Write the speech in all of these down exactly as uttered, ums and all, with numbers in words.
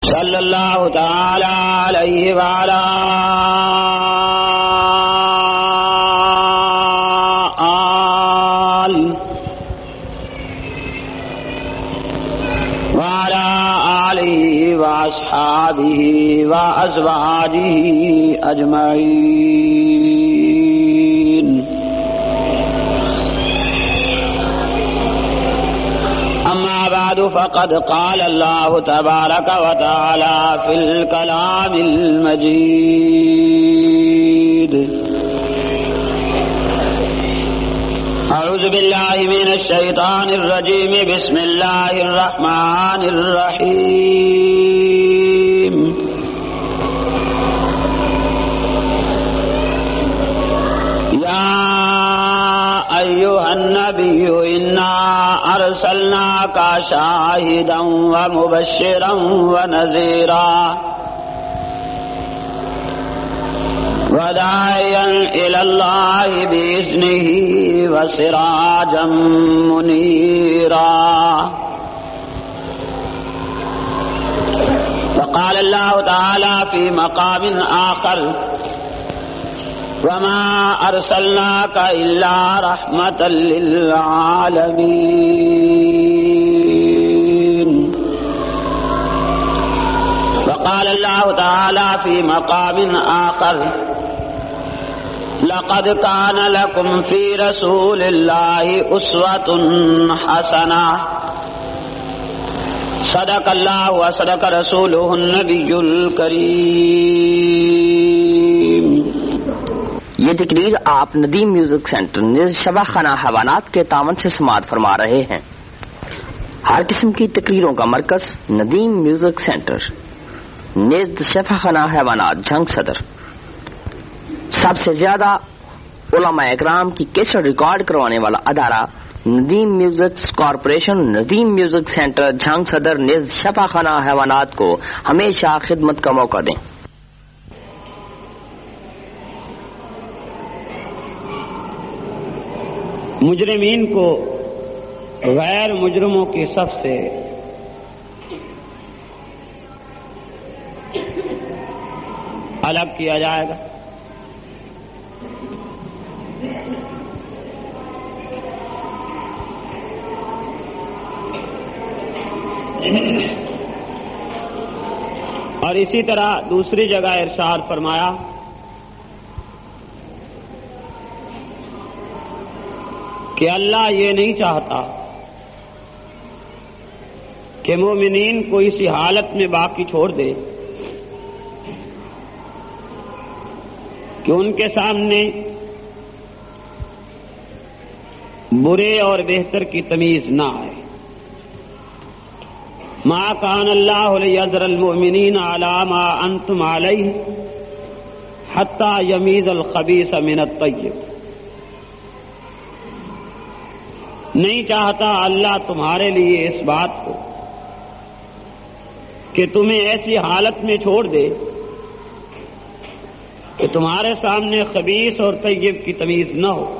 صلی اللہ تعالی علیہ وعلا آل وعلا آلہ واصحابہ وازواجہ اجمعین. اما بعد فقد قال اللہ تبارک وتعالی فی الکلام المجید. اعوذ باللہ من الشیطان الرجیم. بسم اللہ الرحمن الرحیم. یا ایھا النبی انا ارسلناک شاہدا ومبشرا ونذیرا وداعیا الی اللہ بإذنہ وسراجا منیرا. وقال اللہ تعالی فی مقام آخر وما ارسلناک الا رحمتا للعالمین. وقال اللہ تعالی فی مقام آخر لقد كان لكم في رسول الله أسوة حسنة. صدق اللہ وصدق رسولہ النبی الکریم. یہ تقریر آپ ندیم میوزک سینٹر نیز شبہ خانہ حیوانات کے تعاون سے سماعت فرما رہے ہیں. ہر قسم کی تقریروں کا مرکز ندیم میوزک سینٹر نیز شفا خانہ حیوانات جھنگ صدر. سب سے زیادہ علماء اکرام کی کیسٹ ریکارڈ کروانے والا ادارہ Nadeem music corporation Nadeem music center Jhang صدر نیز شفا خانہ حیوانات کو ہمیشہ خدمت کا موقع دیں. مجرمین کو غیر مجرموں کی صف سے الگ کیا جائے گا. اور اسی طرح دوسری جگہ ارشاد فرمایا کہ اللہ یہ نہیں چاہتا کہ مومنین کو اسی حالت میں باقی چھوڑ دے کہ ان کے سامنے برے اور بہتر کی تمیز نہ آئے. ما کان اللہ لیذر المؤمنین علی ما انتم علیہ حتی یمیز الخبیث من الطیب. نہیں چاہتا اللہ تمہارے لیے اس بات کو کہ تمہیں ایسی حالت میں چھوڑ دے کہ تمہارے سامنے خبیث اور طیب کی تمیز نہ ہو،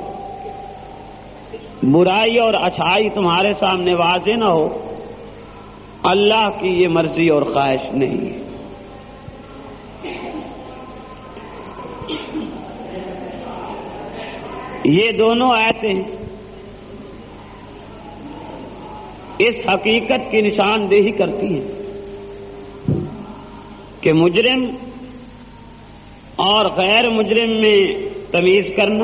برائی اور اچھائی تمہارے سامنے واضح نہ ہو. اللہ کی یہ مرضی اور خواہش نہیں ہے. یہ دونوں آیتیں اس حقیقت کی نشاندہی کرتی ہیں کہ مجرم اور غیر مجرم میں تمیز کرنا،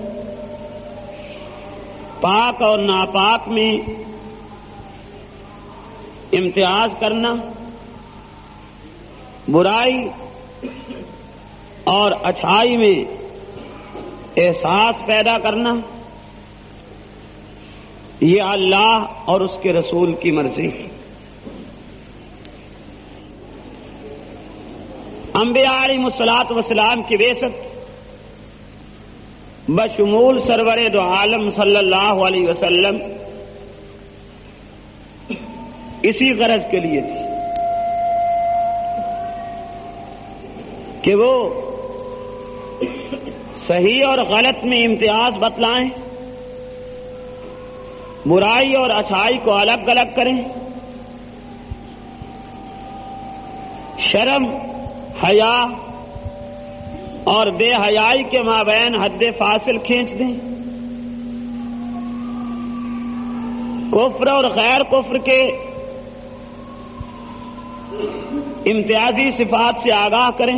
پاک اور ناپاک میں امتیاز کرنا، برائی اور اچھائی میں احساس پیدا کرنا، یہ اللہ اور اس کے رسول کی مرضی ہے. انبیاء علیہ الصلوۃ والسلام کی بعثت بشمول سرور دو عالم صلی اللہ علیہ وسلم اسی غرض کے لیے تھی کہ وہ صحیح اور غلط میں امتیاز بتلائیں، برائی اور اچھائی کو الگ الگ کریں، شرم، حیا اور بے حیائی کے مابین حد فاصل کھینچ دیں، کفر اور غیر کفر کے امتیازی صفات سے آگاہ کریں،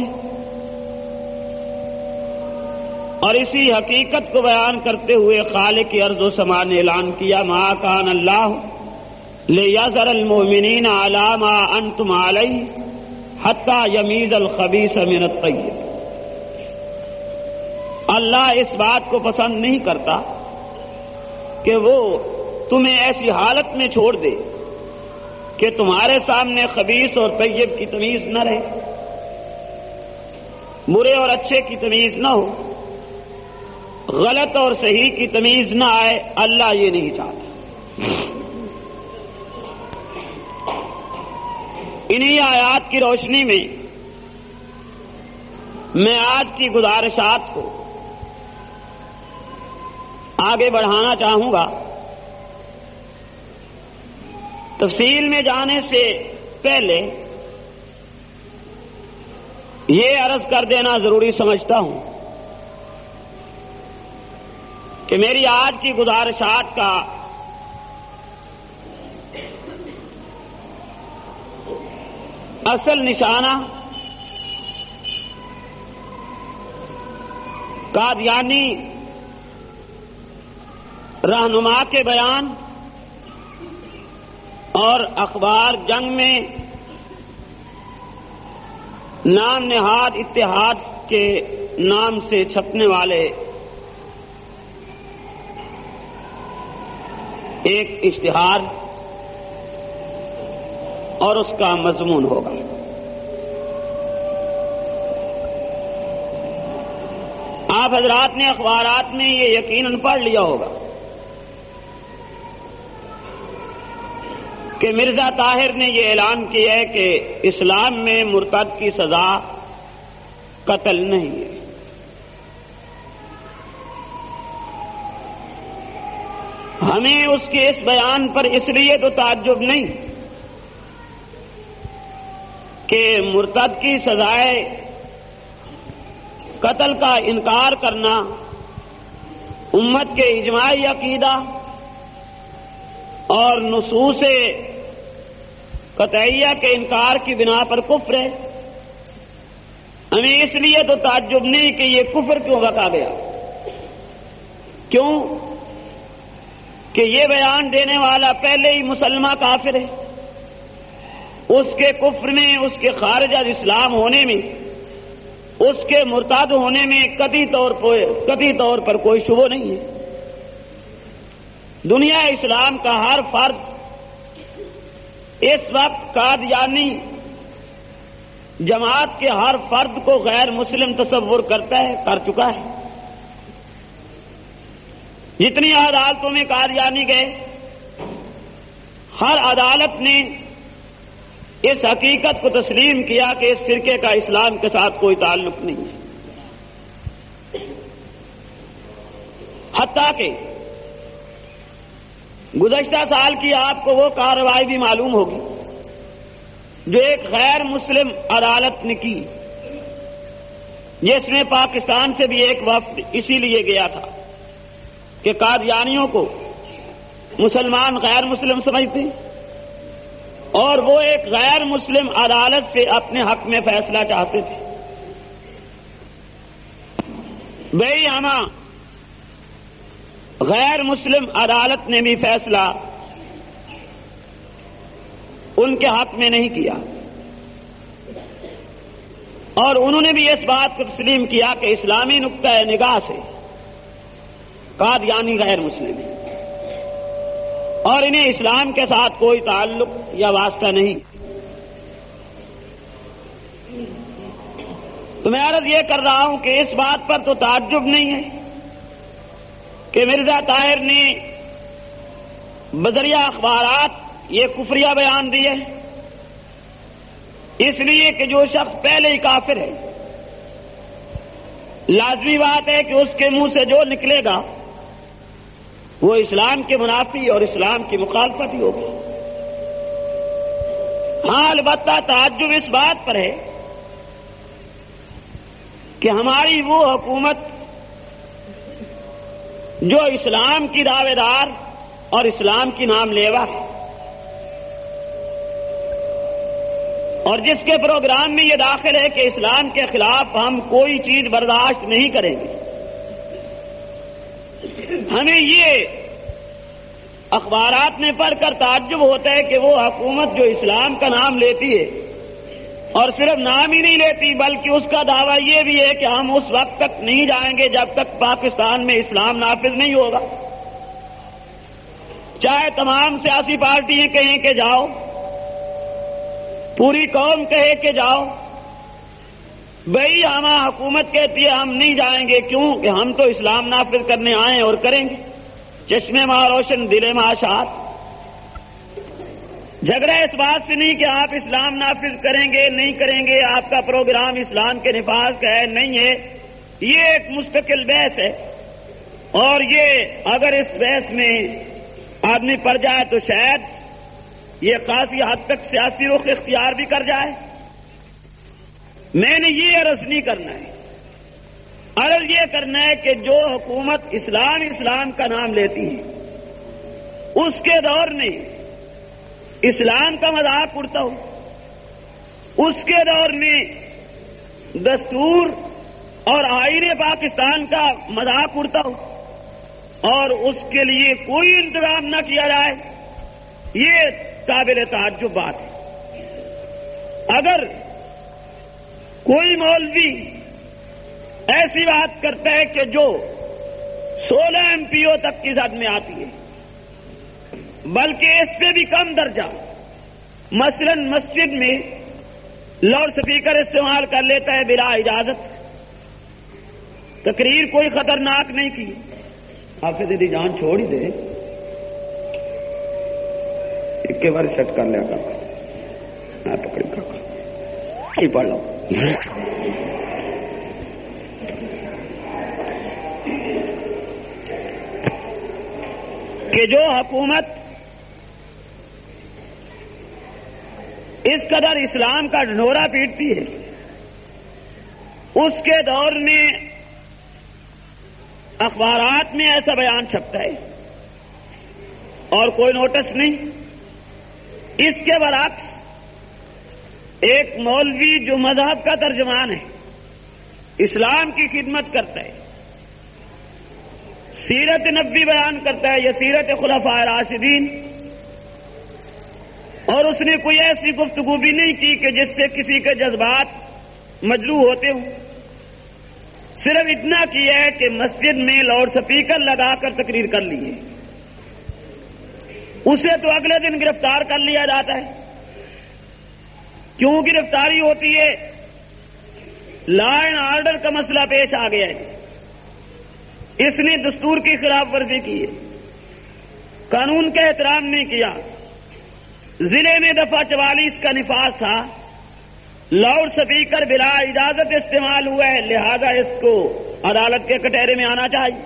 اور اسی حقیقت کو بیان کرتے ہوئے خالق ارض و سما نے اعلان کیا ما کان اللہ لیذر المؤمنین علی ما انتم علیہ حتی یمیز الخبیث من الطیب۔ اللہ اس بات کو پسند نہیں کرتا کہ وہ تمہیں ایسی حالت میں چھوڑ دے کہ تمہارے سامنے خبیث اور طیب کی تمیز نہ رہے، برے اور اچھے کی تمیز نہ ہو، غلط اور صحیح کی تمیز نہ آئے۔ اللہ یہ نہیں چاہتا۔ انہی آیات کی روشنی میں میں آج کی گزارشات کو آگے بڑھانا چاہوں گا۔ تفصیل میں جانے سے پہلے یہ عرض کر دینا ضروری سمجھتا ہوں کہ میری آج کی گزارشات کا اصل نشانہ قادیانی رہنما کے بیان اور اخبار جنگ میں نام نہاد اتحاد کے نام سے چھپنے والے ایک اشتہار اور اس کا مضمون ہوگا۔ آپ حضرات نے اخبارات میں یہ یقیناً پڑھ لیا ہوگا کہ مرزا طاہر نے یہ اعلان کیا ہے کہ اسلام میں مرتد کی سزا قتل نہیں ہے۔ ہمیں اس کے اس بیان پر اس لیے تو تعجب نہیں کہ مرتد کی سزائے قتل کا انکار کرنا امت کے اجماعی عقیدہ اور نصوص قطعیہ کے انکار کی بنا پر کفر ہے۔ ہمیں اس لیے تو تعجب نہیں کہ یہ کفر کیوں بکا گیا، کیوں کہ یہ بیان دینے والا پہلے ہی مسلمہ کافر ہے، اس کے کفر میں، اس کے خارج از اسلام ہونے میں، اس کے مرتد ہونے میں قطعی طور پر قطعی طور پر کوئی شبہ نہیں ہے۔ دنیا اسلام کا ہر فرد اس وقت قادیانی جماعت کے ہر فرد کو غیر مسلم تصور کرتا ہے، کر چکا ہے۔ جتنی عدالتوں میں قادیانی گئے، ہر عدالت نے اس حقیقت کو تسلیم کیا کہ اس فرقے کا اسلام کے ساتھ کوئی تعلق نہیں ہے۔ حتیٰ کہ گزشتہ سال کی آپ کو وہ کارروائی بھی معلوم ہوگی جو ایک غیر مسلم عدالت نے کی، جس میں پاکستان سے بھی ایک وفد اسی لیے گیا تھا کہ قادیانیوں کو مسلمان غیر مسلم سمجھتے ہیں اور وہ ایک غیر مسلم عدالت سے اپنے حق میں فیصلہ چاہتے تھے۔ بھئی ہمہ غیر مسلم عدالت نے بھی فیصلہ ان کے حق میں نہیں کیا، اور انہوں نے بھی اس بات کو تسلیم کیا کہ اسلامی نقطۂ نگاہ سے قادیانی غیر مسلم ہے اور انہیں اسلام کے ساتھ کوئی تعلق یا واسطہ نہیں۔ تو میں عرض یہ کر رہا ہوں کہ اس بات پر تو تعجب نہیں ہے کہ مرزا طاہر نے بذریعہ اخبارات یہ کفریہ بیان دیے، اس لیے کہ جو شخص پہلے ہی کافر ہے، لازمی بات ہے کہ اس کے منہ سے جو نکلے گا وہ اسلام کے منافی اور اسلام کی مخالفت ہی ہوگی۔ ہاں البتہ تعجب اس بات پر ہے کہ ہماری وہ حکومت جو اسلام کی دعوے دار اور اسلام کی نام لیوا ہے اور جس کے پروگرام میں یہ داخل ہے کہ اسلام کے خلاف ہم کوئی چیز برداشت نہیں کریں گے، ہمیں یہ اخبارات میں پڑھ کر تعجب ہوتا ہے کہ وہ حکومت جو اسلام کا نام لیتی ہے اور صرف نام ہی نہیں لیتی بلکہ اس کا دعویٰ یہ بھی ہے کہ ہم اس وقت تک نہیں جائیں گے جب تک پاکستان میں اسلام نافذ نہیں ہوگا، چاہے تمام سیاسی پارٹیاں کہیں کہ جاؤ، پوری قوم کہے کہ جاؤ، بھئی ہمارا حکومت کہتی ہے ہم نہیں جائیں گے، کیوں کہ ہم تو اسلام نافذ کرنے آئے اور کریں گے، چشمے ماں روشن دل ماں شاد۔ جھگڑا اس بات سے نہیں کہ آپ اسلام نافذ کریں گے نہیں کریں گے، آپ کا پروگرام اسلام کے نفاذ کا ہے نہیں ہے، یہ ایک مستقل بحث ہے، اور یہ اگر اس بحث میں آدمی پڑ جائے تو شاید یہ خاصی حد تک سیاسی رخ اختیار بھی کر جائے۔ میں نے یہ عرض نہیں کرنا ہے، عرض یہ کرنا ہے کہ جو حکومت اسلام اسلام کا نام لیتی ہے اس کے دور میں اسلام کا مذاق اڑتا ہو، اس کے دور میں دستور اور آئین پاکستان کا مذاق اڑتا ہو اور اس کے لیے کوئی انتظام نہ کیا جائے، یہ قابل تعجب بات ہے۔ اگر کوئی مولوی ایسی بات کرتا ہے کہ جو سولہ ایم پی او تک کی حد میں آتی ہے بلکہ اس سے بھی کم درجہ، مثلا مسجد میں لاؤڈ سپیکر استعمال کر لیتا ہے بلا اجازت، تقریر کوئی خطرناک نہیں کی، آپ سے دی جان چھوڑ ہی دے، ایک کے بار سیٹ کر لیا کر پکڑی کر ہی پڑھ لو۔ کہ جو حکومت اس قدر اسلام کا ڈھنڈورا پیٹتی ہے اس کے دور میں اخبارات میں ایسا بیان چھپتا ہے اور کوئی نوٹس نہیں، اس کے برعکس ایک مولوی جو مذہب کا ترجمان ہے، اسلام کی خدمت کرتا ہے، سیرت نبوی بیان کرتا ہے یا سیرت خلفاء راشدین، اور اس نے کوئی ایسی گفتگو بھی نہیں کی کہ جس سے کسی کے جذبات مجروح ہوتے ہوں، صرف اتنا کیا ہے کہ مسجد میں لاؤڈ سپیکر لگا کر تقریر کر لی ہے، اسے تو اگلے دن گرفتار کر لیا جاتا ہے۔ کیوں گرفتاری ہوتی ہے؟ لا اینڈ آرڈر کا مسئلہ پیش آ گیا ہے، اس نے دستور کی خلاف ورزی کی ہے، قانون کا احترام نہیں کیا، ضلع میں دفعہ چوالیس کا نفاذ تھا، لاؤڈ سپیکر بلا اجازت استعمال ہوا ہے، لہذا اس کو عدالت کے کٹہرے میں آنا چاہیے۔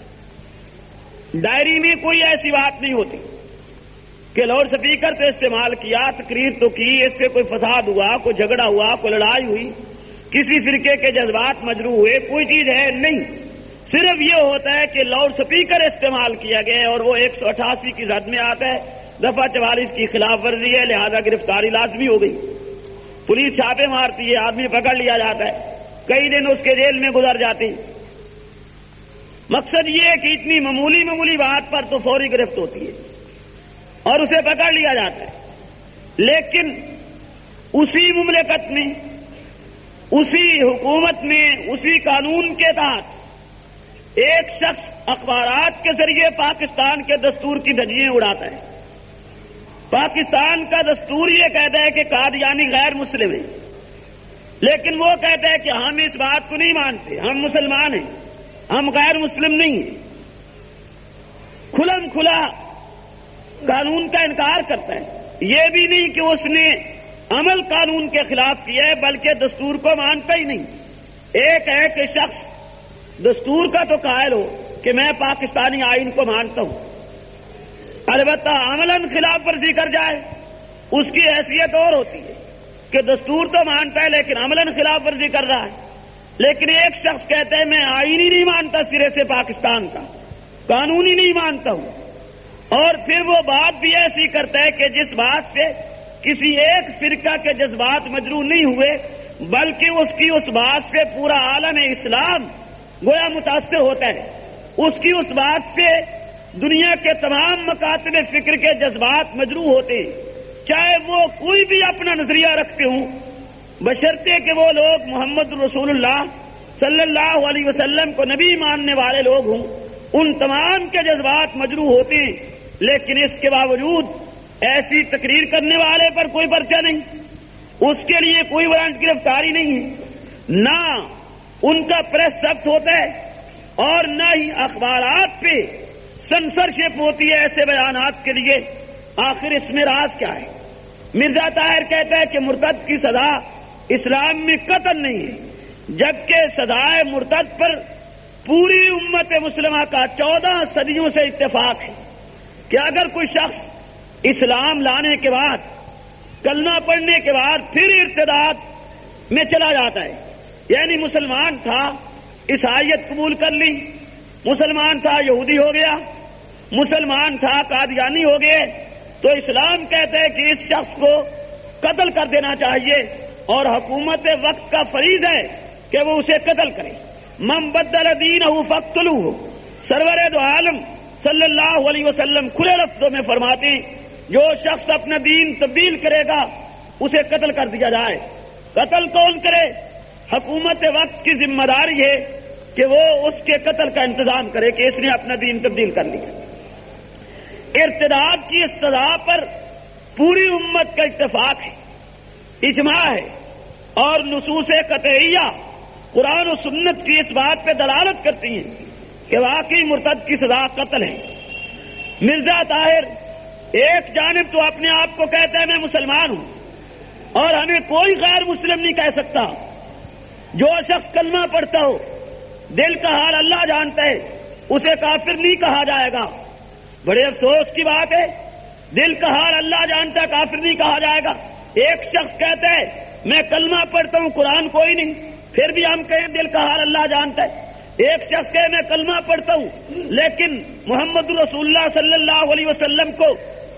ڈائری میں کوئی ایسی بات نہیں ہوتی کہ لاؤڈ سپیکر تو استعمال کیا، تقریر تو کی، اس سے کوئی فساد ہوا، کوئی جھگڑا ہوا، کوئی لڑائی ہوئی، کسی فرقے کے جذبات مجروح ہوئے، کوئی چیز ہے نہیں، صرف یہ ہوتا ہے کہ لاؤڈ سپیکر استعمال کیا گیا ہے اور وہ ایک سو اٹھاسی کی حد میں آتا ہے، دفعہ چوالیس کی خلاف ورزی ہے، لہذا گرفتاری لازمی ہو گئی، پولیس چھاپے مارتی ہے، آدمی پکڑ لیا جاتا ہے، کئی دن اس کے جیل میں گزر جاتے ہیں۔ مقصد یہ ہے کہ اتنی معمولی معمولی بات پر تو فوری گرفت ہوتی ہے اور اسے پکڑ لیا جاتا ہے، لیکن اسی مملکت میں، اسی حکومت میں، اسی قانون کے تحت ایک شخص اخبارات کے ذریعے پاکستان کے دستور کی دھجیاں اڑاتا ہے۔ پاکستان کا دستور یہ کہتا ہے کہ قادیانی غیر مسلم ہے، لیکن وہ کہتا ہے کہ ہم اس بات کو نہیں مانتے، ہم مسلمان ہیں، ہم غیر مسلم نہیں ہیں، کھلم کھلا قانون کا انکار کرتا ہے۔ یہ بھی نہیں کہ اس نے عمل قانون کے خلاف کیا ہے بلکہ دستور کو مانتا ہی نہیں۔ ایک ہے کہ شخص دستور کا تو قائل ہو کہ میں پاکستانی آئین کو مانتا ہوں، البتہ عملاً خلاف ورزی کر جائے اس کی حیثیت اور ہوتی ہے کہ دستور تو مانتا ہے لیکن عملاً خلاف ورزی کر رہا ہے. لیکن ایک شخص کہتا ہے میں آئین ہی نہیں مانتا سرے سے پاکستان کا، قانون ہی نہیں مانتا ہوں، اور پھر وہ بات بھی ایسی کرتا ہے کہ جس بات سے کسی ایک فرقہ کے جذبات مجروح نہیں ہوئے بلکہ اس کی اس بات سے پورا عالم اسلام گویا متاثر ہوتا ہے. اس کی اس بات سے دنیا کے تمام مکاتب فکر کے جذبات مجروح ہوتے ہیں، چاہے وہ کوئی بھی اپنا نظریہ رکھتے ہوں، بشرطے کہ وہ لوگ محمد رسول اللہ صلی اللہ علیہ وسلم کو نبی ماننے والے لوگ ہوں. ان تمام کے جذبات مجروح ہوتے ہیں، لیکن اس کے باوجود ایسی تقریر کرنے والے پر کوئی پرچہ نہیں، اس کے لیے کوئی وارنٹ گرفتاری نہیں ہے، نہ ان کا پریس ضبط ہوتا ہے اور نہ ہی اخبارات پہ سنسرشپ ہوتی ہے ایسے بیانات کے لیے. آخر اس میں راز کیا ہے؟ مرزا طاہر کہتا ہے کہ مرتد کی سزا اسلام میں قتل نہیں ہے، جبکہ سزائے مرتد پر پوری امت مسلمہ کا چودہ صدیوں سے اتفاق ہے کہ اگر کوئی شخص اسلام لانے کے بعد کلمہ پڑھنے کے بعد پھر ارتداد میں چلا جاتا ہے، یعنی مسلمان تھا عیسائیت قبول کر لی، مسلمان تھا یہودی ہو گیا، مسلمان تھا قادیانی ہو گئے، تو اسلام کہتا ہے کہ اس شخص کو قتل کر دینا چاہیے اور حکومت وقت کا فریض ہے کہ وہ اسے قتل کرے. من بدل دینہ فاقتلوہ، سرور دو عالم صلی اللہ علیہ وسلم کھلے لفظوں میں فرماتے ہیں جو شخص اپنا دین تبدیل کرے گا اسے قتل کر دیا جائے. قتل کون کرے؟ حکومت وقت کی ذمہ داری ہے کہ وہ اس کے قتل کا انتظام کرے کہ اس نے اپنا دین تبدیل کر لیا. ارتداد کی اس سزا پر پوری امت کا اتفاق ہے، اجماع ہے، اور نصوص قطعیہ قرآن و سنت کی اس بات پہ دلالت کرتی ہیں کہ واقعی مرتد کی سزا قتل ہے. مرزا طاہر ایک جانب تو اپنے آپ کو کہتا ہے میں مسلمان ہوں اور ہمیں کوئی غیر مسلم نہیں کہہ سکتا. جو شخص کلمہ پڑھتا ہو دل کا حال اللہ جانتا ہے اسے کافر نہیں کہا جائے گا. بڑے افسوس کی بات ہے، دل کا حال اللہ جانتا ہے کافر نہیں کہا جائے گا. ایک شخص کہتا ہے میں کلمہ پڑھتا ہوں قرآن کوئی نہیں، پھر بھی ہم کہیں دل کا حال اللہ جانتا ہے. ایک شخص کہے میں کلمہ پڑھتا ہوں لیکن محمد رسول اللہ صلی اللہ علیہ وسلم کو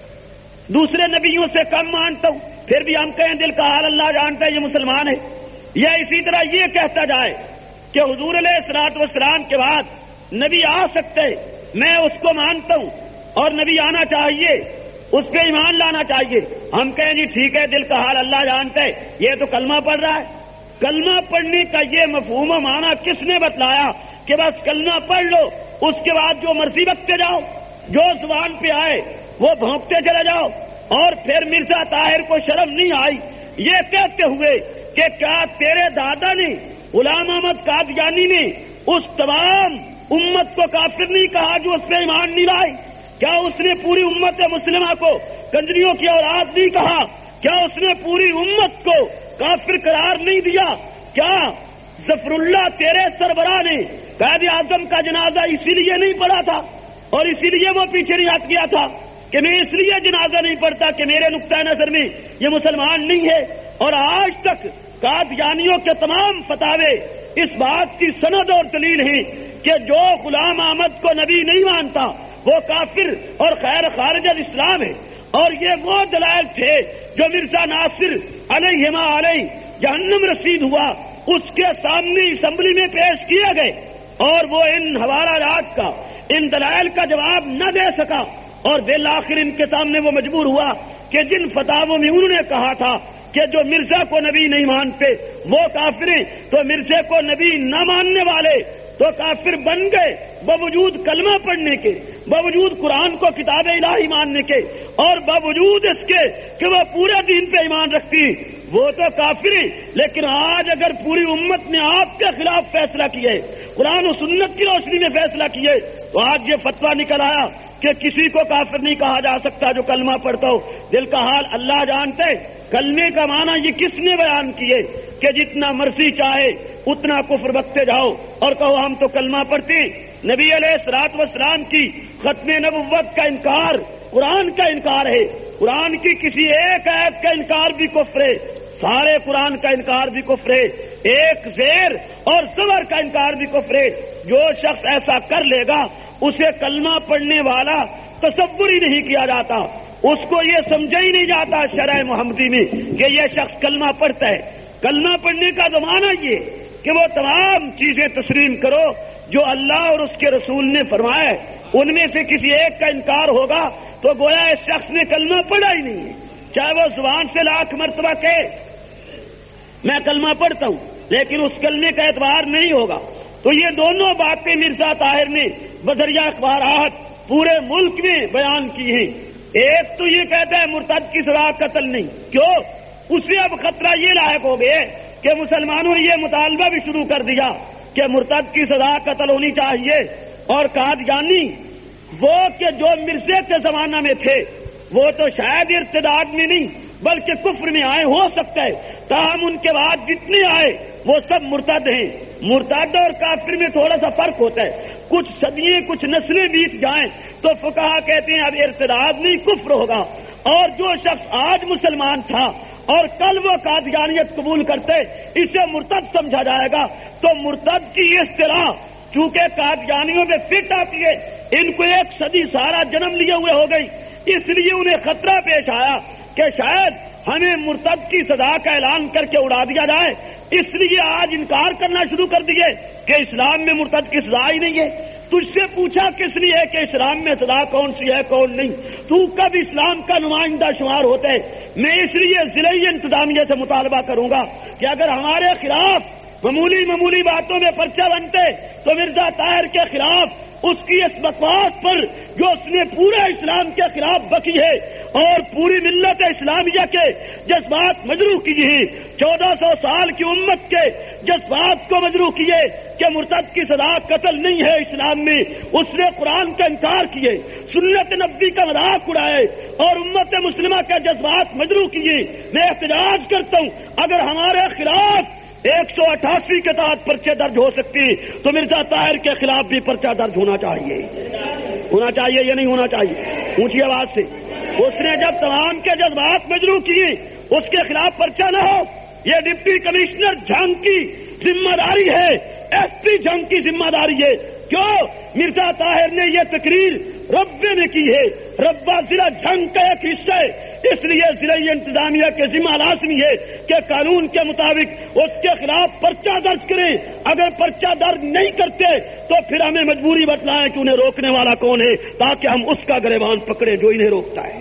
دوسرے نبیوں سے کم مانتا ہوں، پھر بھی ہم کہیں دل کا حال اللہ جانتا ہے یہ مسلمان ہے. یا اسی طرح یہ کہتا جائے کہ حضور علیہ الصلوۃ والسلام کے بعد نبی آ سکتے میں اس کو مانتا ہوں اور نبی آنا چاہیے، اس پہ ایمان لانا چاہیے، ہم کہیں جی ٹھیک ہے دل کا حال اللہ جانتا ہے، یہ تو کلمہ پڑھ رہا ہے. کلمہ پڑھنے کا یہ مفہوم و معنی کس نے بتلایا کہ بس کلمہ پڑھ لو اس کے بعد جو مرضی بکتے جاؤ، جو زبان پہ آئے وہ بھونکتے چلے جاؤ. اور پھر مرزا طاہر کو شرم نہیں آئی یہ کہتے ہوئے کہ کیا تیرے دادا نے غلام احمد قادیانی نے اس تمام امت کو کافر نہیں کہا جو اس پہ ایمان نہیں لائی؟ کیا اس نے پوری امت مسلمہ کو کنجریوں کی اولاد نہیں کہا؟ کیا اس نے پوری امت کو کافر قرار نہیں دیا؟ کیا ظفر اللہ تیرے سربراہ نے قائد اعظم کا جنازہ اسی لیے نہیں پڑھا تھا اور اسی لیے وہ پیچھے نہیں ہٹ گیا تھا کہ میں اس لیے جنازہ نہیں پڑھتا کہ میرے نقطۂ نظر میں یہ مسلمان نہیں ہے؟ اور آج تک قادیانیوں کے تمام فتاوے اس بات کی سند اور دلیل ہیں کہ جو غلام احمد کو نبی نہیں مانتا وہ کافر اور خیر خارج الاسلام ہے. اور یہ وہ دلائل تھے جو مرزا ناصر علیہما علیہ جہنم رسید ہوا اس کے سامنے اسمبلی میں پیش کیے گئے اور وہ ان حوالہ جات کا ان دلائل کا جواب نہ دے سکا اور بالآخر ان کے سامنے وہ مجبور ہوا کہ جن فتاووں میں انہوں نے کہا تھا کہ جو مرزا کو نبی نہیں مانتے وہ کافر ہیں تو مرزے کو نبی نہ ماننے والے تو کافر بن گئے باوجود کلمہ پڑھنے کے، باوجود قرآن کو کتاب الہی ماننے کے اور باوجود اس کے کہ وہ پورے دین پہ ایمان رکھتی وہ تو کافر ہیں. لیکن آج اگر پوری امت نے آپ کے خلاف فیصلہ کیے، قرآن و سنت کی روشنی میں فیصلہ کیے، تو آج یہ فتویٰ نکل آیا کہ کسی کو کافر نہیں کہا جا سکتا جو کلمہ پڑھتا ہو. دل کا حال اللہ جانتے. کلمے کا معنی یہ کس نے بیان کیے کہ جتنا مرضی چاہے اتنا کفر بکتے جاؤ اور کہو ہم تو کلمہ پڑھتے ہیں. نبی علیہ الصلوۃ والسلام کی ختم نبوت کا انکار قرآن کا انکار ہے قرآن کی کسی ایک آیت کا انکار بھی کفر ہے، سارے قرآن کا انکار بھی کفر ہے، ایک زیر اور زبر کا انکار بھی کفر ہے۔ جو شخص ایسا کر لے گا اسے کلمہ پڑھنے والا تصور ہی نہیں کیا جاتا، اس کو یہ سمجھا ہی نہیں جاتا شرع محمدی میں کہ یہ شخص کلمہ پڑھتا ہے۔ کلمہ پڑھنے کا زمانہ یہ کہ وہ تمام چیزیں تسلیم کرو جو اللہ اور اس کے رسول نے فرمایا ہے، ان میں سے کسی ایک کا انکار ہوگا تو گویا اس شخص نے کلمہ پڑھا ہی نہیں ہے، چاہے وہ زبان سے لاکھ مرتبہ کہے میں کلمہ پڑھتا ہوں، لیکن اس کلمے کا اعتبار نہیں ہوگا۔ تو یہ دونوں باتیں مرزا طاہر نے بذریعہ اخبارات پورے ملک میں بیان کی ہیں۔ ایک تو یہ کہتا ہے مرتد کی سزا قتل نہیں، کیوں؟ اسے اب خطرہ یہ لاحق ہو گئے کہ مسلمانوں نے یہ مطالبہ بھی شروع کر دیا کہ مرتد کی سزا قتل ہونی چاہیے، اور قادیانی وہ کہ جو مرزے کے زمانہ میں تھے وہ تو شاید ارتداد میں نہیں بلکہ کفر میں آئے ہو سکتا ہے، تاہم ان کے بعد جتنے آئے وہ سب مرتد ہیں۔ مرتد اور کافر میں تھوڑا سا فرق ہوتا ہے، کچھ صدییں کچھ نسلیں بیت جائیں تو فقہا کہتے ہیں اب ارتداد نہیں کفر ہوگا، اور جو شخص آج مسلمان تھا اور کل وہ قادیانیت قبول کرتے اسے مرتد سمجھا جائے گا۔ تو مرتد کی اصطلاح چونکہ قادیانیوں میں فٹ آتی ہے، ان کو ایک صدی سارا جنم لیے ہوئے ہو گئی، اس لیے انہیں خطرہ پیش آیا کہ شاید ہمیں مرتد کی سزا کا اعلان کر کے اڑا دیا جائے، اس لیے آج انکار کرنا شروع کر دیے کہ اسلام میں مرتد کی سزا ہی نہیں ہے۔ تجھ سے پوچھا کس لیے کہ اسلام میں سزا کون سی ہے کون نہیں؟ تو کب اسلام کا نمائندہ شمار ہوتا ہے؟ میں اس لیے ضلعی انتظامیہ سے مطالبہ کروں گا کہ اگر ہمارے خلاف معمولی معمولی باتوں میں پرچہ بنتے تو مرزا طاہر کے خلاف اس کی اس بکواس پر جو اس نے پورے اسلام کے خلاف بکی ہے اور پوری ملت اسلامیہ کے جذبات مجروح کیے ہیں، چودہ سو سال کی امت کے جذبات کو مجروح کیے کہ مرتد کی سزا قتل نہیں ہے اسلام میں، اس نے قرآن کا انکار کیے، سنت نبوی کا مذاق اڑائے اور امت مسلمہ کے جذبات مجروح کیے۔ میں احتجاج کرتا ہوں اگر ہمارے خلاف ایک سو اٹھاسی کے تحت پرچے درج ہو سکتی تو مرزا طاہر کے خلاف بھی پرچہ درج ہونا چاہیے، ہونا چاہیے یا نہیں ہونا چاہیے؟ اونچی آواز سے۔ اس نے جب تمام کے جذبات مجروح کیے اس کے خلاف پرچہ نہ ہو، یہ ڈپٹی کمشنر جنگ کی ذمہ داری ہے، ایس پی جنگ کی ذمہ داری ہے۔ کیوں؟ مرزا طاہر نے یہ تقریر ربے میں کی ہے، ربا ضلع جنگ کا ایک حصہ ہے، اس لیے ضلعی انتظامیہ کے ذمہ لازمی ہے کہ قانون کے مطابق اس کے خلاف پرچہ درج کریں۔ اگر پرچہ درج نہیں کرتے تو پھر ہمیں مجبوری بتلائیں کہ انہیں روکنے والا کون ہے، تاکہ ہم اس کا گریبان پکڑے جو انہیں روکتا ہے،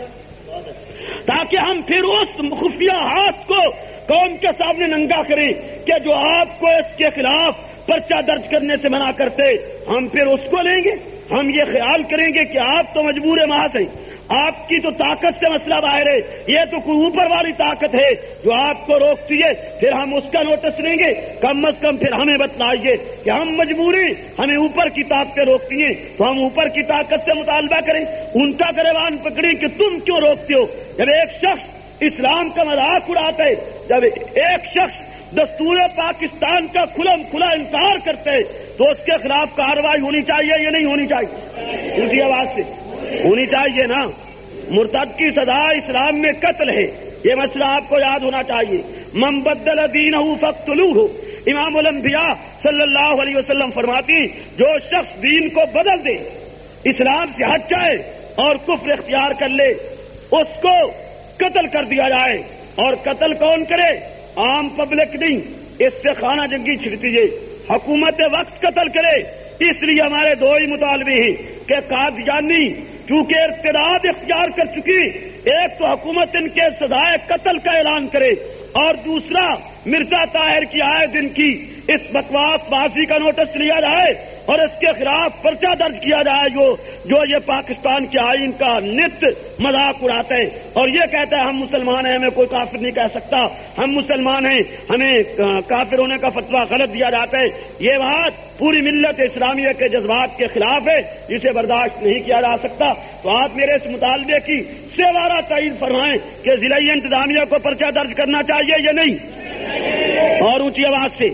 تاکہ ہم پھر اس خفیہ ہاتھ کو قوم کے سامنے ننگا کریں کہ جو آپ کو اس کے خلاف پرچہ درج کرنے سے منع کرتے ہم پھر اس کو لیں گے۔ ہم یہ خیال کریں گے کہ آپ تو مجبور محض ہیں، آپ کی تو طاقت سے مسئلہ باہر ہے، یہ تو کوئی اوپر والی طاقت ہے جو آپ کو روکتی ہے، پھر ہم اس کا نوٹس لیں گے؟ کم از کم پھر ہمیں بتلائیے کہ ہم مجبوری ہمیں اوپر کی طاقتیں روکتی ہیں تو ہم اوپر کی طاقت سے مطالبہ کریں، ان کا گریبان پکڑیں کہ تم کیوں روکتے ہو۔ جب ایک شخص اسلام کا مذاق اڑاتا ہے، جب ایک شخص دستور پاکستان کا کھلم کھلا انکار کرتے ہیں تو اس کے خلاف کارروائی ہونی چاہیے یا نہیں ہونی چاہیے؟ اونچی آواز سے ہونی چاہیے نا۔ مرتد کی سزا اسلام میں قتل ہے، یہ مسئلہ آپ کو یاد ہونا چاہیے۔ من بدل دینہ فاقتلوہ، امام الانبیاء صلی اللہ علیہ وسلم فرماتی جو شخص دین کو بدل دے، اسلام سے ہٹ جائے اور کفر اختیار کر لے اس کو قتل کر دیا جائے۔ اور قتل کون کرے؟ عام پبلک نہیں، اس سے خانہ جنگی چھڑتی ہے، حکومت وقت قتل کرے۔ اس لیے ہمارے دو ہی مطالبے ہیں کہ قادیانی چونکہ ارتداد اختیار کر چکی، ایک تو حکومت ان کے سزائے قتل کا اعلان کرے، اور دوسرا مرزا طاہر کی آئے دن کی اس بکواس بازی کا نوٹس لیا جائے اور اس کے خلاف پرچہ درج کیا جائے جو جو یہ پاکستان کے آئین کا نت مذاق اڑاتے ہیں اور یہ کہتا ہے ہم مسلمان ہیں، ہمیں کوئی کافر نہیں کہہ سکتا، ہم مسلمان ہیں، ہمیں کافر ہونے کا فتویٰ غلط دیا جاتا ہے۔ یہ بات پوری ملت اسلامیہ کے جذبات کے خلاف ہے، جسے برداشت نہیں کیا جا سکتا۔ تو آپ میرے اس مطالبے کی سیوارہ تعین فرمائیں کہ ضلعی انتظامیہ کو پرچہ درج کرنا چاہیے یا نہیں؟ اور اونچی آواز سے۔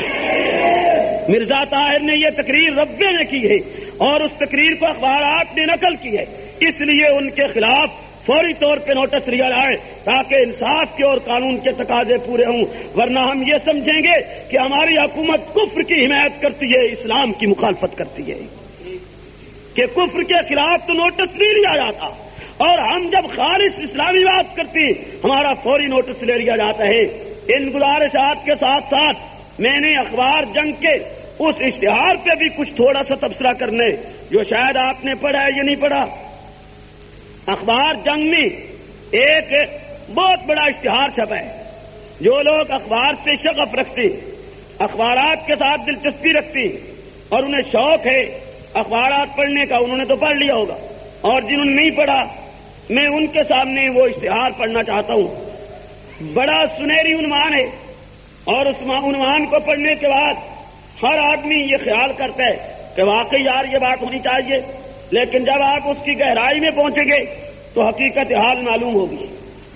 مرزا طاہر نے یہ تقریر ربے نے کی ہے اور اس تقریر کو اخبارات نے نقل کی ہے، اس لیے ان کے خلاف فوری طور پہ نوٹس لیا جائے تاکہ انصاف کے اور قانون کے تقاضے پورے ہوں، ورنہ ہم یہ سمجھیں گے کہ ہماری حکومت کفر کی حمایت کرتی ہے، اسلام کی مخالفت کرتی ہے، کہ کفر کے خلاف تو نوٹس نہیں لیا جاتا، اور ہم جب خالص اسلامی بات کرتی ہمارا فوری نوٹس لے لیا جاتا ہے۔ ان گزارشات کے ساتھ ساتھ میں نے اخبار جنگ کے اس اشتہار پہ بھی کچھ تھوڑا سا تبصرہ کرنے جو شاید آپ نے پڑھا ہے یا نہیں پڑھا۔ اخبار جنگ میں ایک بہت بڑا اشتہار چھپا ہے۔ جو لوگ اخبار سے شغف رکھتے، اخبارات کے ساتھ دلچسپی رکھتے اور انہیں شوق ہے اخبارات پڑھنے کا، انہوں نے تو پڑھ لیا ہوگا، اور جنہوں نے نہیں پڑھا میں ان کے سامنے وہ اشتہار پڑھنا چاہتا ہوں۔ بڑا سنہری عنوان ہے، اور اس عنوان کو پڑھنے کے بعد ہر آدمی یہ خیال کرتا ہے کہ واقعی یار یہ بات ہونی چاہیے، لیکن جب آپ اس کی گہرائی میں پہنچیں گے تو حقیقت حال معلوم ہوگی۔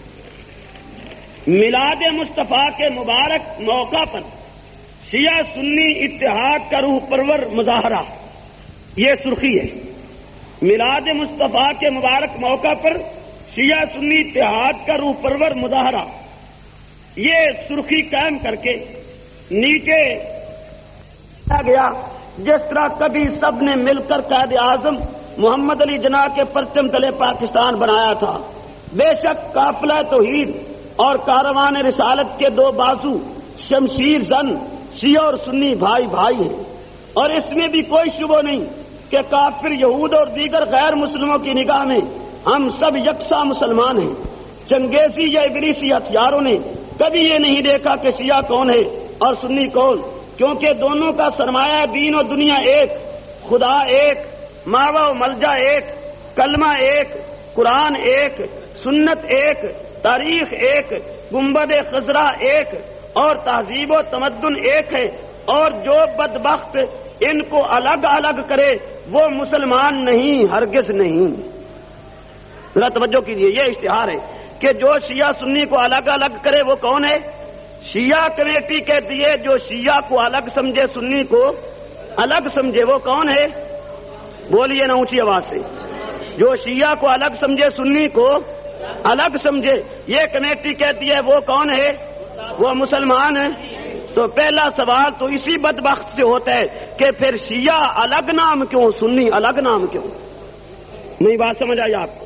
میلاد مصطفیٰ کے مبارک موقع پر شیعہ سنی اتحاد کا روح پرور مظاہرہ، یہ سرخی ہے۔ میلاد مصطفیٰ کے مبارک موقع پر شیعہ سنی اتحاد کا روح پرور مظاہرہ، یہ سرخی قائم کر کے نیچے گیا جس طرح کبھی سب نے مل کر قائد اعظم محمد علی جناح کے پرچم تلے پاکستان بنایا تھا۔ بے شک قافلہ توحید اور کاروان رسالت کے دو بازو شمشیر زن شیعہ اور سنی بھائی بھائی ہیں، اور اس میں بھی کوئی شبہ نہیں کہ کافر یہود اور دیگر غیر مسلموں کی نگاہ میں ہم سب یکساں مسلمان ہیں۔ چنگیزی یا ابلیسی ہتھیاروں نے کبھی یہ نہیں دیکھا کہ شیعہ کون ہے اور سنی کون، کیونکہ دونوں کا سرمایہ دین و دنیا ایک، خدا ایک، ماوا و ملجا ایک، کلمہ ایک، قرآن ایک، سنت ایک، تاریخ ایک، گنبد خضرا ایک، اور تہذیب و تمدن ایک ہے، اور جو بدبخت ان کو الگ الگ کرے وہ مسلمان نہیں، ہرگز نہیں۔ ذرا توجہ کیجیے، یہ اشتہار ہے کہ جو شیعہ سنی کو الگ الگ کرے وہ کون ہے؟ شیعہ کمیٹی کہتی ہے جو شیعہ کو الگ سمجھے سنی کو الگ سمجھے وہ کون ہے؟ بولیے نا اونچی آواز سے۔ جو شیعہ کو الگ سمجھے سنی کو الگ سمجھے، یہ کمیٹی کہتی ہے وہ کون ہے؟ وہ مسلمان ہے۔ تو پہلا سوال تو اسی بدبخت سے ہوتا ہے کہ پھر شیعہ الگ نام کیوں، سنی الگ نام کیوں؟ نہیں بات سمجھ آئی آپ کو؟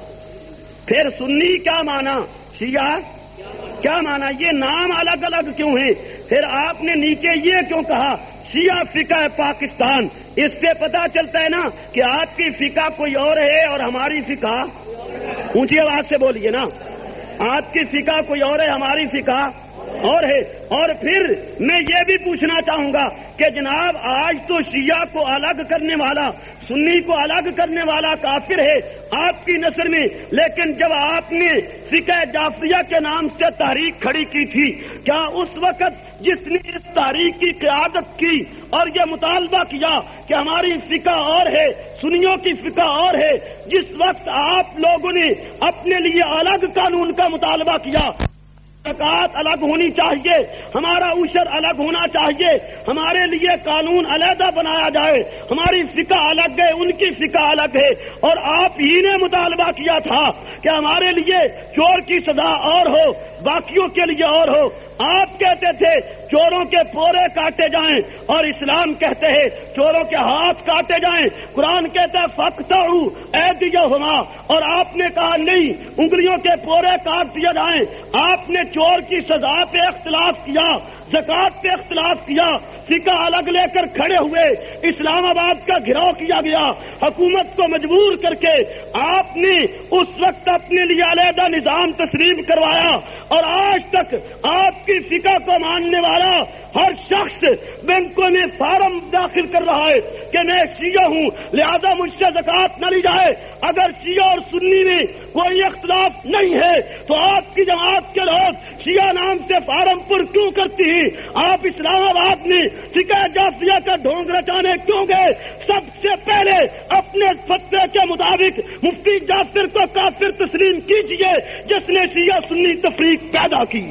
پھر سنی کیا مانا، شیعہ کیا مانا، یہ نام الگ الگ کیوں ہیں؟ پھر آپ نے نیچے یہ کیوں کہا شیعہ فقہ پاکستان؟ اس سے پتا چلتا ہے نا کہ آپ کی فقہ کوئی اور ہے اور ہماری فقہ، اونچی آواز سے بولیے نا، آپ کی فقہ کوئی اور ہے، ہماری فقہ اور ہے۔ اور پھر میں یہ بھی پوچھنا چاہوں گا کہ جناب آج تو شیعہ کو الگ کرنے والا، سنی کو الگ کرنے والا کافر ہے آپ کی نظر میں، لیکن جب آپ نے فقہ جعفریہ کے نام سے تحریک کھڑی کی تھی، کیا اس وقت جس نے اس تحریک کی قیادت کی اور یہ مطالبہ کیا کہ ہماری فقہ اور ہے، سنیوں کی فقہ اور ہے، جس وقت آپ لوگوں نے اپنے لیے الگ قانون کا مطالبہ کیا، زکوٰۃ الگ ہونی چاہیے، ہمارا عشر الگ ہونا چاہیے، ہمارے لیے قانون علیحدہ بنایا جائے، ہماری فقہ الگ ہے، ان کی فقہ الگ ہے، اور آپ ہی نے مطالبہ کیا تھا کہ ہمارے لیے چور کی سزا اور ہو، باقیوں کے لیے اور ہو۔ آپ کہتے تھے چوروں کے پورے کاٹے جائیں، اور اسلام کہتے ہیں چوروں کے ہاتھ کاٹے جائیں، قرآن کہتا ہے فَاقْطَعُوا أَيْدِيَهُمَا، اور آپ نے کہا نہیں، انگلیوں کے پورے کاٹ دیے جائیں۔ آپ نے چور کی سزا پہ اختلاف کیا، زکوٰۃ پہ اختلاف کیا، فقہ الگ لے کر کھڑے ہوئے، اسلام آباد کا گھراؤ کیا گیا، حکومت کو مجبور کر کے آپ نے اس وقت اپنے لیے علیحدہ نظام تسلیم کروایا، اور آج تک آپ کی فقہ کو ماننے والا ہر شخص بینکوں میں فارم داخل کر رہا ہے کہ میں شیعہ ہوں لہذا مجھ سے زکوٰۃ نہ لی جائے۔ اگر شیعہ اور سنی میں کوئی اختلاف نہیں ہے تو آپ کی جماعت کے لوگ شیعہ نام سے فارم پر کیوں کرتی ہیں؟ آپ اسلام آباد میں فقہ جعفریہ کا ڈھونگ رچانے کیوں گئے؟ سب سے پہلے اپنے فتوے کے مطابق مفتی جعفر کو کافر تسلیم کیجیے جس نے شیعہ سنی تفریق پیدا کی۔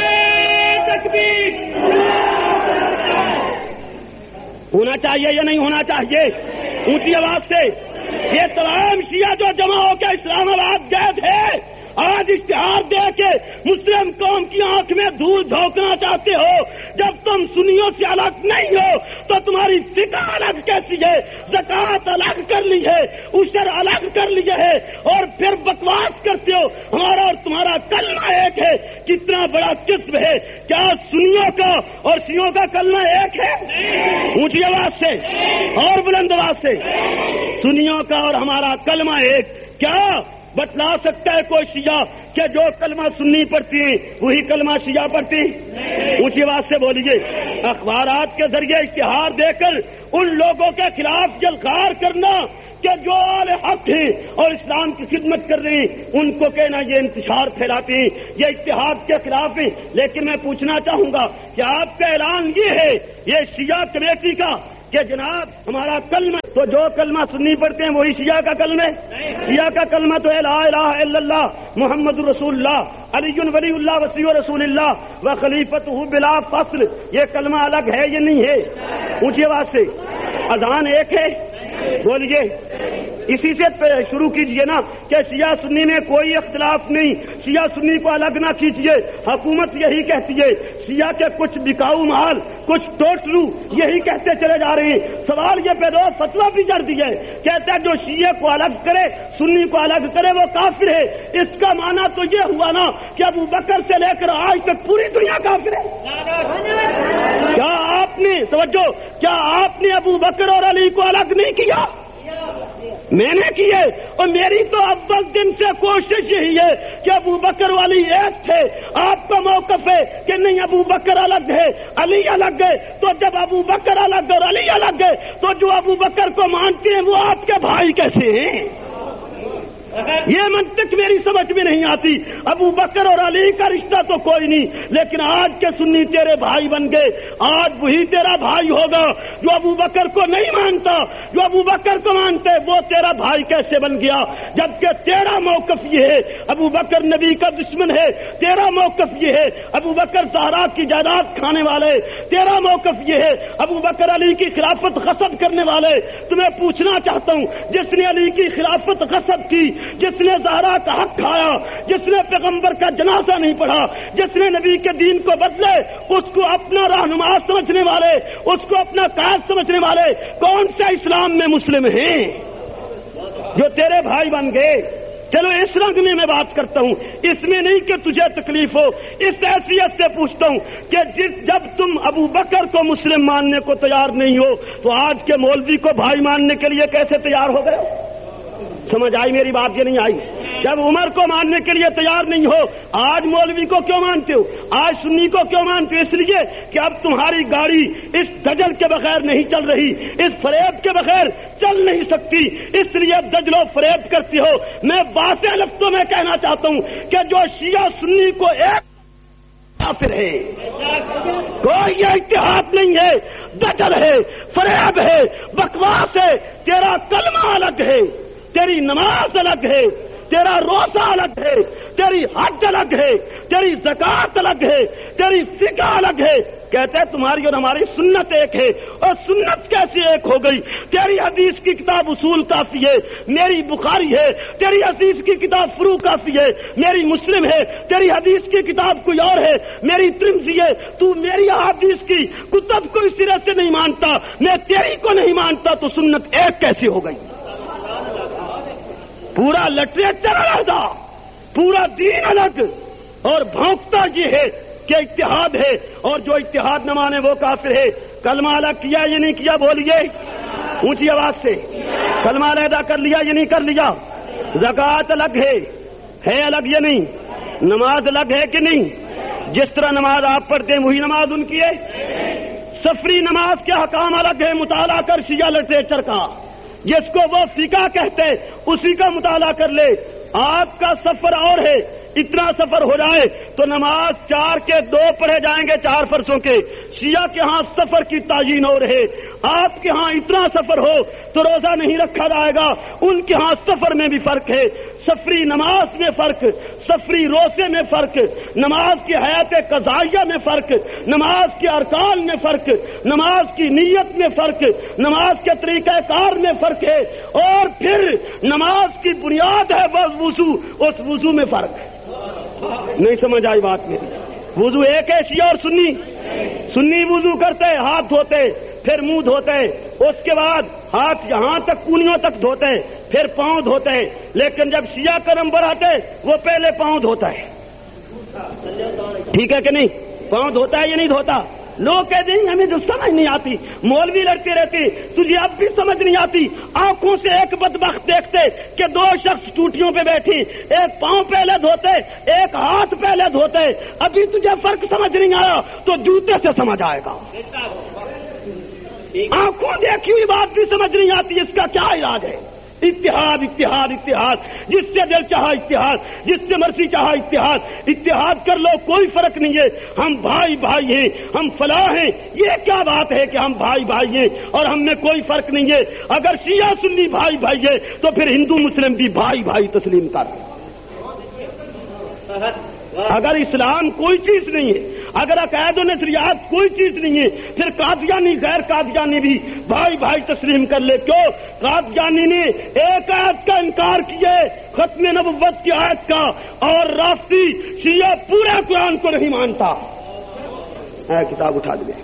ہونا چاہیے یا نہیں ہونا چاہیے؟ اونچی آواز سے۔ یہ تمام شیعہ جو جمع ہو کے اسلام آباد گئے تھے آج اشتہار دے کے مسلم قوم کی آنکھ میں دھول جھونکنا چاہتے ہو. جب تم سنیوں سے الگ نہیں ہو تو تمہاری فقہ الگ کیسی ہے؟ زکات الگ کر لی ہے, عشر الگ کر لیا ہے, اور پھر بکواس کرتے ہو ہمارا اور تمہارا کلمہ ایک ہے. کتنا بڑا قسم ہے. کیا سنیوں کا اور شیعوں کا کلمہ ایک ہے؟ اونچی آواز سے اور بلند آواز سے. سنیوں کا اور ہمارا کلمہ ایک. کیا بتلا سکتا ہے کوئی شیعہ کہ جو کلمہ سنی پڑھتی ہیں وہی کلمہ شیعہ پڑھتی؟ اونچی آواز سے بولیے. اخبارات کے ذریعے اشتہار دے کر ان لوگوں کے خلاف جلخار کرنا کہ جو اہل حق ہیں اور اسلام کی خدمت کر رہے ہیں, ان کو کہنا یہ انتشار پھیلاتے ہیں, یہ اتحاد کے خلاف ہیں. لیکن میں پوچھنا چاہوں گا کہ آپ کا اعلان یہ ہے یہ شیعہ کمیٹی کا کہ جناب ہمارا کلمہ, تو جو کلمہ سنی پڑھتے ہیں وہی شیعہ کا کلمہ ہے؟ شیعہ کا کلمہ تو ہے لا الہ الا اللہ محمد رسول اللہ علی ولی اللہ وصی رسول اللہ و خلیفتہ بلا فصل. یہ کلمہ الگ ہے یہ نہیں ہے؟ اونچی آواز سے. اذان ایک ہے بولیے. اسی سے شروع کیجئے نا کہ شیعہ سنی میں کوئی اختلاف نہیں, شیعہ سنی کو الگ نہ کیجئے. حکومت یہی کہتی ہے, شیعہ کے کچھ بکاؤ مال کچھ ٹوٹلو یہی کہتے چلے جا رہے ہیں. سوال یہ پیدا فتویٰ بھی جڑ دیا ہے, کہتا ہے جو شیعہ کو الگ کرے سنی کو الگ کرے وہ کافر ہے. اس کا معنی تو یہ ہوا نا کہ ابو بکر سے لے کر آج تک پوری دنیا کافر ہے. کیا آپ نے توجہ کیا آپ نے ابو بکر اور علی کو الگ نہیں کیا؟ میں نے کیے, اور میری تو اول دن سے کوشش یہی ہے کہ ابو بکر والی ایک تھے. آپ کا موقف ہے کہ نہیں ابو بکر الگ ہے علی الگ ہے. تو جب ابو بکر الگ اور علی الگ ہے تو جو ابو بکر کو مانتے ہیں وہ آپ کے بھائی کیسے ہیں؟ یہ منطق میری سمجھ میں نہیں آتی. ابو بکر اور علی کا رشتہ تو کوئی نہیں, لیکن آج کے سنی تیرے بھائی بن گئے. آج وہی تیرا بھائی ہوگا جو ابو بکر کو نہیں مانتا. جو ابو بکر کو مانتے وہ تیرا بھائی کیسے بن گیا؟ جبکہ تیرا موقف یہ ہے ابو بکر نبی کا دشمن ہے. تیرا موقف یہ ہے ابو بکر زہرا کی جائیداد کھانے والے. تیرا موقف یہ ہے ابو بکر علی کی خلافت غصب کرنے والے. تمہیں پوچھنا چاہتا ہوں, جس نے علی کی خلافت غصب کی, جس نے زہرا کا حق کھایا, جس نے پیغمبر کا جنازہ نہیں پڑھا, جس نے نبی کے دین کو بدلے, اس کو اپنا رہنما سمجھنے والے, اس کو اپنا قائد سمجھنے والے کون سے اسلام میں مسلم ہیں جو تیرے بھائی بن گئے؟ چلو اس رنگ میں میں بات کرتا ہوں, اس میں نہیں کہ تجھے تکلیف ہو. اس حیثیت سے پوچھتا ہوں کہ جس جب تم ابو بکر کو مسلم ماننے کو تیار نہیں ہو تو آج کے مولوی کو بھائی ماننے کے لیے کیسے تیار ہو گئے؟ سمجھ آئی میری بات؟ یہ نہیں آئی. جب عمر کو ماننے کے لیے تیار نہیں ہو آج مولوی کو کیوں مانتے ہو؟ آج سنی کو کیوں مانتے ہو؟ اس لیے کہ اب تمہاری گاڑی اس دجل کے بغیر نہیں چل رہی, اس فریب کے بغیر چل نہیں سکتی, اس لیے دجل و فریب کرتی ہو. میں واضح لفظوں میں کہنا چاہتا ہوں کہ جو شیعہ سنی کو ایک کافر ہے, کوئی یہ اتحاد نہیں ہے, دجل ہے, فریب ہے, بکواس ہے. تیرا کلمہ الگ ہے, تیری نماز الگ ہے, تیرا روزہ الگ ہے, تیری حج الگ ہے, تیری زکات الگ ہے, تیری فقہ الگ ہے. کہتے ہیں تمہاری اور ہماری سنت ایک ہے. اور سنت کیسے ایک ہو گئی؟ تیری حدیث کی کتاب اصول کافی ہے, میری بخاری ہے. تیری حدیث کی کتاب فروع کافی ہے, میری مسلم ہے. تیری حدیث کی کتاب کوئی اور ہے, میری ترمذی ہے. تو میری حدیث کی کتب کو اس طرح سے نہیں مانتا, میں تیری کو نہیں مانتا, تو سنت ایک کیسے ہو گئی؟ پورا لٹریچر الگ, پورا دین الگ, اور بھونکتا یہ ہے کہ اتحاد ہے, اور جو اتحاد نہ مانے وہ کافر ہے. کلمہ الگ کیا یہ نہیں کیا؟ بولیے اونچی آواز سے. کلمہ علیحدہ کر لیا یہ نہیں کر لیا؟ زکات الگ ہے ہے الگ یہ نہیں؟ نماز الگ ہے کہ نہیں؟ جس طرح نماز آپ پڑھتے ہیں وہی نماز ان کی ہے. سفری نماز کے حکام الگ ہے, مطالعہ کر شیعہ لٹریچر کا. جس کو وہ فقہ کہتے اسی کا مطالعہ کر لے. آپ کا سفر اور ہے, اتنا سفر ہو جائے تو نماز چار کے دو پڑھے جائیں گے چار فرضوں کے. شیعہ کے ہاں سفر کی تعیین ہو رہے, آپ کے ہاں اتنا سفر ہو تو روزہ نہیں رکھا جائے گا. ان کے ہاں سفر میں بھی فرق ہے, سفری نماز میں فرق, سفری روزے میں فرق, نماز کی حیات قضائیہ میں فرق, نماز کے ارکان میں فرق, نماز کی نیت میں فرق, نماز کے طریقہ کار میں فرق ہے, اور پھر نماز کی بنیاد ہے وہ وضو, اس وضو میں فرق ہے. نہیں سمجھ آئی بات میری؟ وضو ایک ہے شیعہ اور سنی؟ سنی وضو کرتے ہاتھ دھوتے پھر منہ دھوتے، اس کے بعد ہاتھ یہاں تک کونیوں تک دھوتے پھر پاؤں دھوتے، لیکن جب شیعہ کا نمبر آتے وہ پہلے پاؤں دھوتا ہے. ٹھیک ہے کہ نہیں؟ پاؤں دھوتا ہے یا نہیں دھوتا؟ لوگ کہتے ہیں ہمیں تو سمجھ نہیں آتی، مولوی لڑتے رہتے، تجھے اب بھی سمجھ نہیں آتی. آنکھوں سے ایک بدبخت دیکھتے کہ دو شخص ٹوٹیوں پہ بیٹھی، ایک پاؤں پہلے دھوتے ایک ہاتھ پہلے دھوتے، ابھی تجھے فرق سمجھ نہیں آیا تو جوتے سے سمجھ آئے گا. آنکھوں دیکھی ہوئی بات بھی سمجھ نہیں آتی، اس کا کیا علاج ہے؟ اتحاد اتحاد اتحاد، جس سے دل چاہا اتحاد، جس سے مرضی چاہا اتحاد. اتحاد کر لو، کوئی فرق نہیں ہے، ہم بھائی بھائی ہیں، ہم فلاح ہیں. یہ کیا بات ہے کہ ہم بھائی بھائی ہیں اور ہم میں کوئی فرق نہیں ہے؟ اگر شیعہ سنی بھائی بھائی ہے تو پھر ہندو مسلم بھی بھائی بھائی تسلیم کر. اگر اسلام کوئی چیز نہیں ہے، اگر عقائد و نظریات کوئی چیز نہیں ہے، پھر قادیانی غیر قادیانی بھی بھائی بھائی تسلیم کر لے. کیوں؟ قادیانی نے ایک آیت کا انکار کیا، ختم نبوت کی آیت کا، اور رافضی شیعہ پورے قرآن کو نہیں مانتا. اے کتاب اٹھا دے،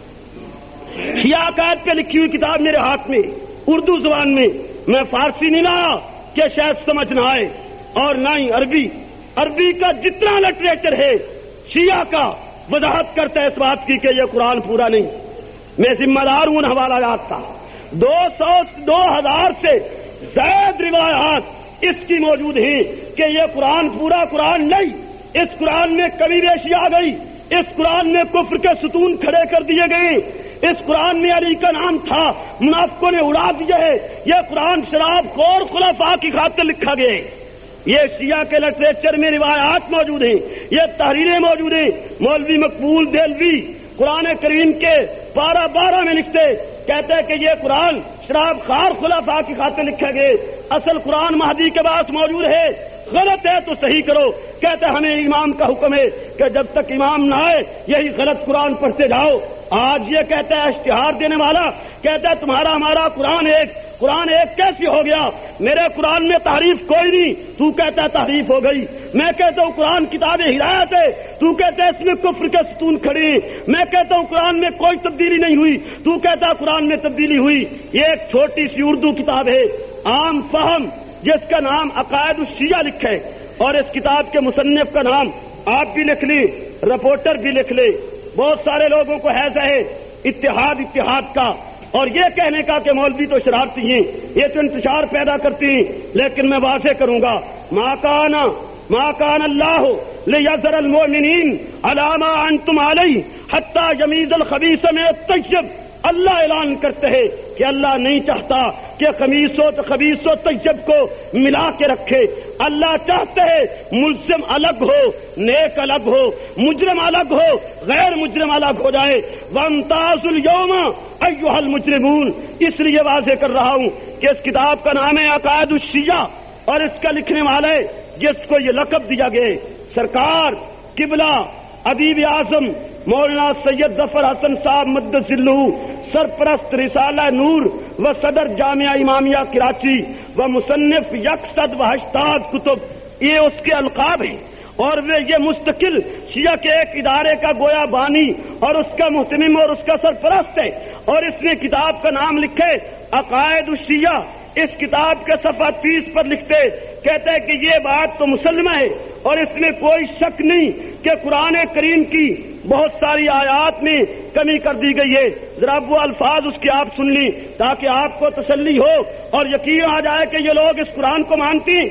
شیعہ عقائد پہ لکھی ہوئی کتاب میرے ہاتھ میں اردو زبان میں. میں فارسی نہیں لایا کہ شاید سمجھ نہ آئے، اور نہ ہی عربی. عربی کا جتنا لٹریچر ہے شیعہ کا وضاحت کرتا ہے اس بات کی کہ یہ قرآن پورا نہیں. میں ذمہ دار ہوں ان حوالہ جات کا. دو سو دو ہزار سے زائد روایات اس کی موجود ہیں کہ یہ قرآن پورا قرآن نہیں. اس قرآن میں کمی بیشی آ گئی، اس قرآن میں کفر کے ستون کھڑے کر دیے گئے، اس قرآن میں علی کا نام تھا منافقوں نے اڑا دیا ہے. یہ قرآن شراب خور خلفاء کی خاطر لکھا گیا ہے. یہ شیعہ کے لٹریچر میں روایات موجود ہیں، یہ تحریریں موجود ہیں. مولوی مقبول دہلوی قرآن کریم کے بارہ بارہ میں لکھتے، کہتے ہیں کہ یہ قرآن شراب خار خلفاء کی خاطر لکھا گیا، اصل قرآن مہدی کے پاس موجود ہے. غلط ہے تو صحیح کرو. کہتے ہیں ہمیں امام کا حکم ہے کہ جب تک امام نہ آئے یہی غلط قرآن پڑھتے جاؤ. آج یہ کہتا ہے اشتہار دینے والا، کہتا ہے تمہارا ہمارا قرآن ایک. قرآن ایک کیسی ہو گیا؟ میرے قرآن میں تحریف کوئی نہیں، تو کہتا ہے تحریف ہو گئی. میں کہتا ہوں قرآن کتاب ہدایت ہے، تو کہتا ہے اس میں کفر کے ستون کھڑے ہیں. میں کہتا ہوں قرآن میں کوئی تبدیلی نہیں ہوئی، تو کہتا ہے قرآن میں تبدیلی ہوئی. یہ ایک چھوٹی سی اردو کتاب ہے عام فہم، جس کا نام عقائد الشیعہ لکھا ہے، اور اس کتاب کے مصنف کا نام آپ بھی لکھ لیں، رپورٹر بھی لکھ لیں. بہت سارے لوگوں کو حیض ہے اتحاد اتحاد کا، اور یہ کہنے کا کہ مولوی تو شرارتی ہیں، یہ تو انتشار پیدا کرتی ہیں. لیکن میں واضح کروں گا، ما کان ما کان اللہ لیذر المؤمنین علی ما انتم علیہ حتی یمیز الخبیث من الطیب. اللہ اعلان کرتے ہیں کہ اللہ نہیں چاہتا کہ خبیث و خبیث و طیب کو ملا کے رکھے. اللہ چاہتے ہیں ملزم الگ ہو، نیک الگ ہو، مجرم الگ ہو، غیر مجرم الگ ہو جائے. وامتازوا اليوم ایھا المجرمون. اس لیے واضح کر رہا ہوں کہ اس کتاب کا نام ہے عقائد الشیعہ، اور اس کا لکھنے والے جس کو یہ لقب دیا گیا سرکار قبلہ ادیب اعظم مولانا سید ظفر حسن صاحب مدث ذلہ، سرپرست رسالہ نور و صدر جامعہ امامیہ کراچی و مصنف یکصد و ہشتاد کتب، یہ اس کے القاب ہیں. اور وہ یہ مستقل شیعہ کے ایک ادارے کا گویا بانی اور اس کا محتمم اور اس کا سرپرست ہے. اور اس نے کتاب کا نام لکھے عقائد الشیعہ. اس کتاب کے صفحہ تیس پر لکھتے کہتے ہیں کہ یہ بات تو مسلمہ ہے اور اس میں کوئی شک نہیں کہ قرآن کریم کی بہت ساری آیات میں کمی کر دی گئی ہے. ذرا وہ الفاظ اس کے آپ سن لیں تاکہ آپ کو تسلی ہو اور یقین آ جائے کہ یہ لوگ اس قرآن کو مانتی ہیں.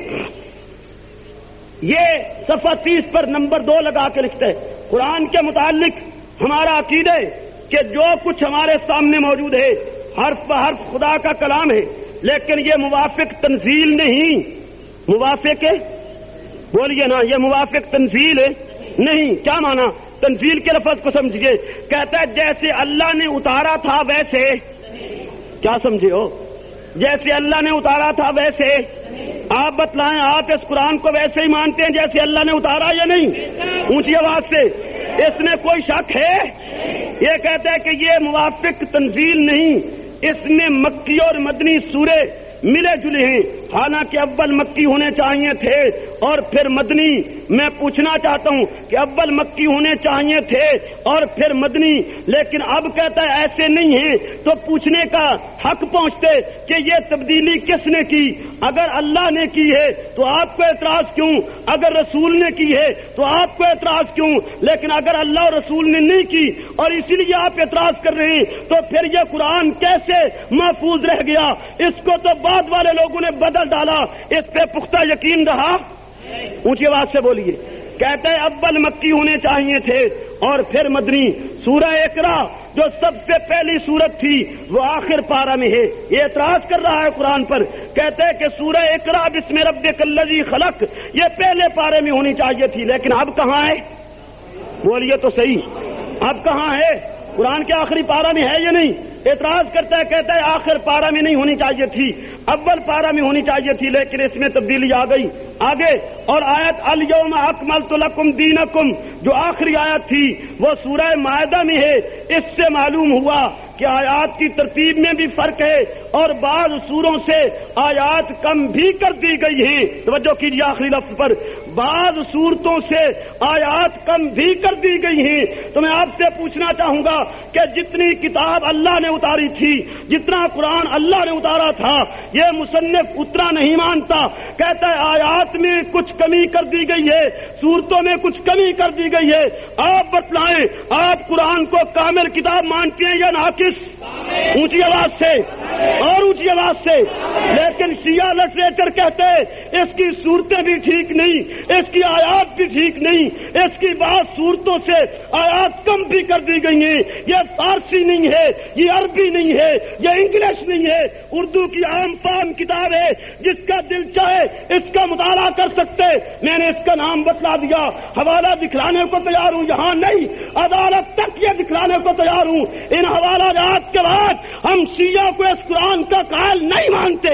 یہ صفحہ تیس پر نمبر دو لگا کے لکھتے ہیں قرآن کے متعلق ہمارا عقیدہ ہے کہ جو کچھ ہمارے سامنے موجود ہے حرف بہ حرف خدا کا کلام ہے، لیکن یہ موافق تنزیل نہیں. موافق ہے؟ بولیے نا، یہ موافق تنزیل ہے نہیں. کیا مانا؟ تنزیل کے لفظ کو سمجھیے. کہتا ہے جیسے اللہ نے اتارا تھا ویسے. کیا سمجھے ہو؟ جیسے اللہ نے اتارا تھا ویسے. آپ بتلائیں، آپ اس قرآن کو ویسے ہی مانتے ہیں جیسے اللہ نے اتارا یا نہیں؟ اونچی آواز سے. اس میں کوئی شک ہے؟ یہ کہتا ہے کہ یہ موافق تنزیل نہیں، اس میں مکی اور مدنی سورے ملے جلے ہیں. حالانکہ اول مکی ہونے چاہیے تھے اور پھر مدنی. میں پوچھنا چاہتا ہوں کہ اول مکی ہونے چاہیے تھے اور پھر مدنی، لیکن اب کہتا ہے ایسے نہیں ہے، تو پوچھنے کا حق پہنچتے کہ یہ تبدیلی کس نے کی؟ اگر اللہ نے کی ہے تو آپ کو اعتراض کیوں؟ اگر رسول نے کی ہے تو آپ کو اعتراض کیوں؟ لیکن اگر اللہ اور رسول نے نہیں کی اور اسی لیے آپ اعتراض کر رہے ہیں تو پھر یہ قرآن کیسے محفوظ رہ گیا؟ اس کو تو بعد والے لوگوں نے بدل ڈالا، اس پہ پختہ یقین رہا؟ اونچی آواز سے بولیے. کہتے ہیں اول مکی ہونے چاہیے تھے اور پھر مدنی. سورہ اقرا جو سب سے پہلی سورت تھی وہ آخر پارہ میں ہے. یہ اعتراض کر رہا ہے قرآن پر. کہتے ہیں کہ سورہ اقرا بسم ربک الذی خلق یہ پہلے پارے میں ہونی چاہیے تھی، لیکن اب کہاں ہے؟ بولیے تو صحیح، اب کہاں ہے؟ قرآن کے آخری پارہ میں ہے یا نہیں؟ اعتراض کرتا ہے، کہتا ہے آخر پارہ میں نہیں ہونی چاہیے تھی، اول پارہ میں ہونی چاہیے تھی، لیکن اس میں تبدیلی آ گئی. آگے اور آیت الیوم اکملت لکم دینکم جو آخری آیت تھی وہ سورہ مائدہ میں ہے. اس سے معلوم ہوا کہ آیات کی ترتیب میں بھی فرق ہے اور بعض سوروں سے آیات کم بھی کر دی گئی ہیں. توجہ کیجیے آخری لفظ پر، بعض صورتوں سے آیات کم بھی کر دی گئی ہیں. تو میں آپ سے پوچھنا چاہوں گا کہ جتنی کتاب اللہ نے اتاری تھی، جتنا قرآن اللہ نے اتارا تھا، یہ مصنف اتنا نہیں مانتا. کہتا ہے آیات میں کچھ کمی کر دی گئی ہے، صورتوں میں کچھ کمی کر دی گئی ہے. آپ بتلائیں آپ قرآن کو کامل کتاب مانتے ہیں یا ناقص؟ اونچی آواز سے اور اونچی آواز سے. لیکن شیعہ لٹریچر کہتے ہیں اس کی صورتیں بھی ٹھیک نہیں، اس کی آیات بھی ٹھیک نہیں، اس کی بعض صورتوں سے آیات کم بھی کر دی گئی ہیں. یہ فارسی نہیں ہے، یہ عربی نہیں ہے، یہ انگلش نہیں ہے، اردو کی عام فہم کتاب ہے. جس کا دل چاہے اس کا مطالعہ کر سکتے. میں نے اس کا نام بتلا دیا، حوالہ دکھلانے کو تیار ہوں، یہاں نہیں عدالت تک یہ دکھلانے کو تیار ہوں. ان حوالہ جات کے بعد ہم شیعہ کو اس قرآن کا قائل نہیں مانتے.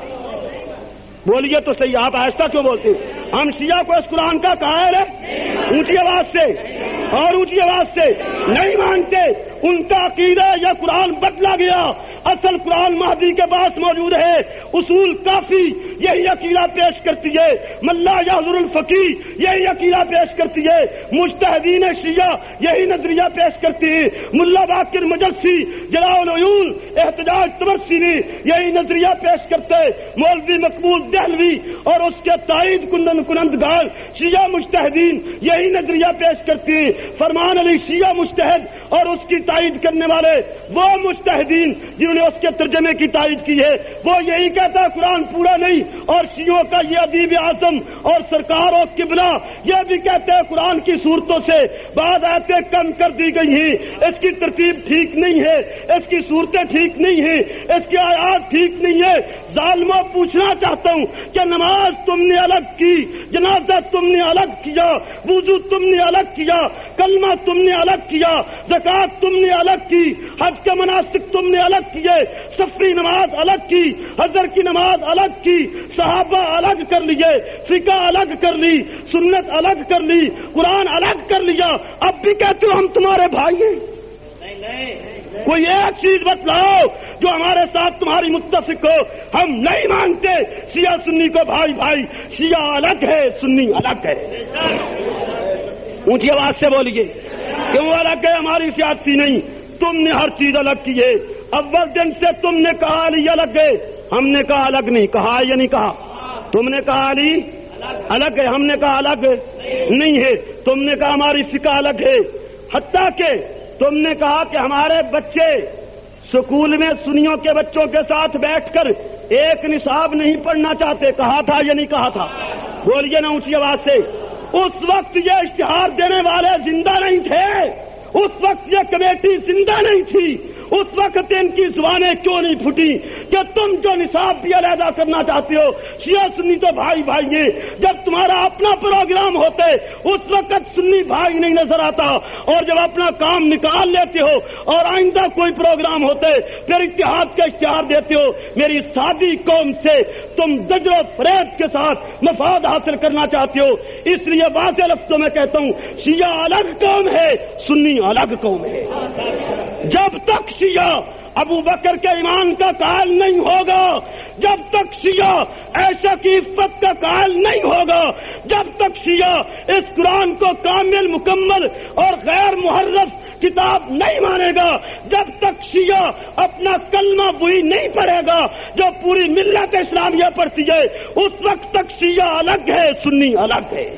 بولیے تو صحیح، آپ ایسا کیوں بولتے ہیں؟ ہم شیعہ کو اس قرآن کا قائل ہے؟ اونچی آواز سے اور اونچی آواز سے نہیں مانتے. ان کا عقیدہ یہ قرآن بدلا گیا، اصل قرآن مہدی کے پاس موجود ہے. اصول کافی یہی عقیدہ پیش کرتی ہے، ملا یحضر الفقی یہی عقیدہ پیش کرتی ہے، مجتہدین شیعہ یہی نظریہ پیش کرتی ہے، ملا باقر مجلسی جلاء العیون احتجاج تبرسی نے یہی نظریہ پیش کرتے. مولوی مقبول دہلوی اور اس کے تائید کنن کنندگان شیعہ مجتہدین یہی نظریہ پیش کرتی ہیں. فرمان علی شیعہ مجتہد اور اس کی تائید کرنے والے وہ مجتہدین جنہوں نے اس کے ترجمے کی تائید کی ہے، وہ یہی کہتا ہے قرآن پورا نہیں. اور شیعوں کا یہ ادیب اعظم اور سرکار اور قبلہ یہ بھی کہتے ہیں قرآن کی صورتوں سے بعض آیتیں کم کر دی گئی ہیں، اس کی ترتیب ٹھیک نہیں ہے، اس کی صورتیں ٹھیک نہیں ہیں، اس کی آیات ٹھیک نہیں ہے. ظالموں پوچھنا چاہتا ہوں کہ نماز تم نے الگ کی، جنازہ تم نے الگ کیا، وضو تم نے الگ کیا، کلمہ تم نے الگ کیا، زکات تم نے الگ کی، حج کے مناسک تم نے الگ کیے، سفری نماز الگ کی، حضر کی نماز الگ کی، صحابہ الگ کر لیے، فقہ الگ کر لی، سنت الگ کر لی، قرآن الگ کر لیا. اب بھی کہتے ہو ہم تمہارے بھائی ہیں. کوئی ایک چیز بتلاؤ جو ہمارے ساتھ تمہاری متفق ہو. ہم نہیں مانتے شیعہ سنی کو بھائی بھائی، شیعہ الگ ہے، سنی الگ ہے. اونچی آواز سے بولیے کیوں الگ ہے؟ ہماری سیاسی نہیں، تم نے ہر چیز الگ کی ہے. اول دن سے تم نے کہا علی الگ ہے، ہم نے کہا الگ نہیں. کہا یا نہیں کہا؟ تم نے کہا علی الگ ہے، ہم نے کہا الگ نہیں ہے. تم نے کہا ہماری فقہ الگ ہے، حتیٰ کہ تم نے کہا کہ ہمارے بچے سکول میں سنیوں کے بچوں کے ساتھ بیٹھ کر ایک نصاب نہیں پڑھنا چاہتے. کہا تھا یا نہیں کہا تھا؟ بولیے نا اونچی آواز سے. اس وقت یہ اشتہار دینے والے زندہ نہیں تھے، اس وقت یہ کمیٹی زندہ نہیں تھی، اس وقت ان کی زبانیں کیوں نہیں پھٹی کہ تم جو نصاب بھی علیحدہ کرنا چاہتے ہو؟ شیعہ سنی تو بھائی بھائی ہیں. جب تمہارا اپنا پروگرام ہوتے اس وقت سنی بھائی نہیں نظر آتا، اور جب اپنا کام نکال لیتے ہو اور آئندہ کوئی پروگرام ہوتے پھر اتحاد کا اشتہار دیتے ہو. میری سادی قوم سے تم زجر و فریب کے ساتھ مفاد حاصل کرنا چاہتے ہو. اس لیے واضح لفظوں میں کہتا ہوں شیعہ الگ قوم ہے، سنی الگ قوم ہے. جب تک شیعہ ابو بکر کے ایمان کا قائل نہیں ہوگا، جب تک شیعہ عائشہ کی عفت کا قائل نہیں ہوگا، جب تک شیعہ اس قرآن کو کامل، مکمل اور غیر محرف کتاب نہیں مانے گا، جب تک شیعہ اپنا کلمہ وہی نہیں پڑھے گا جو پوری ملت اسلامیہ پڑھتی ہے، اس وقت تک شیعہ الگ ہے، سنی الگ ہے،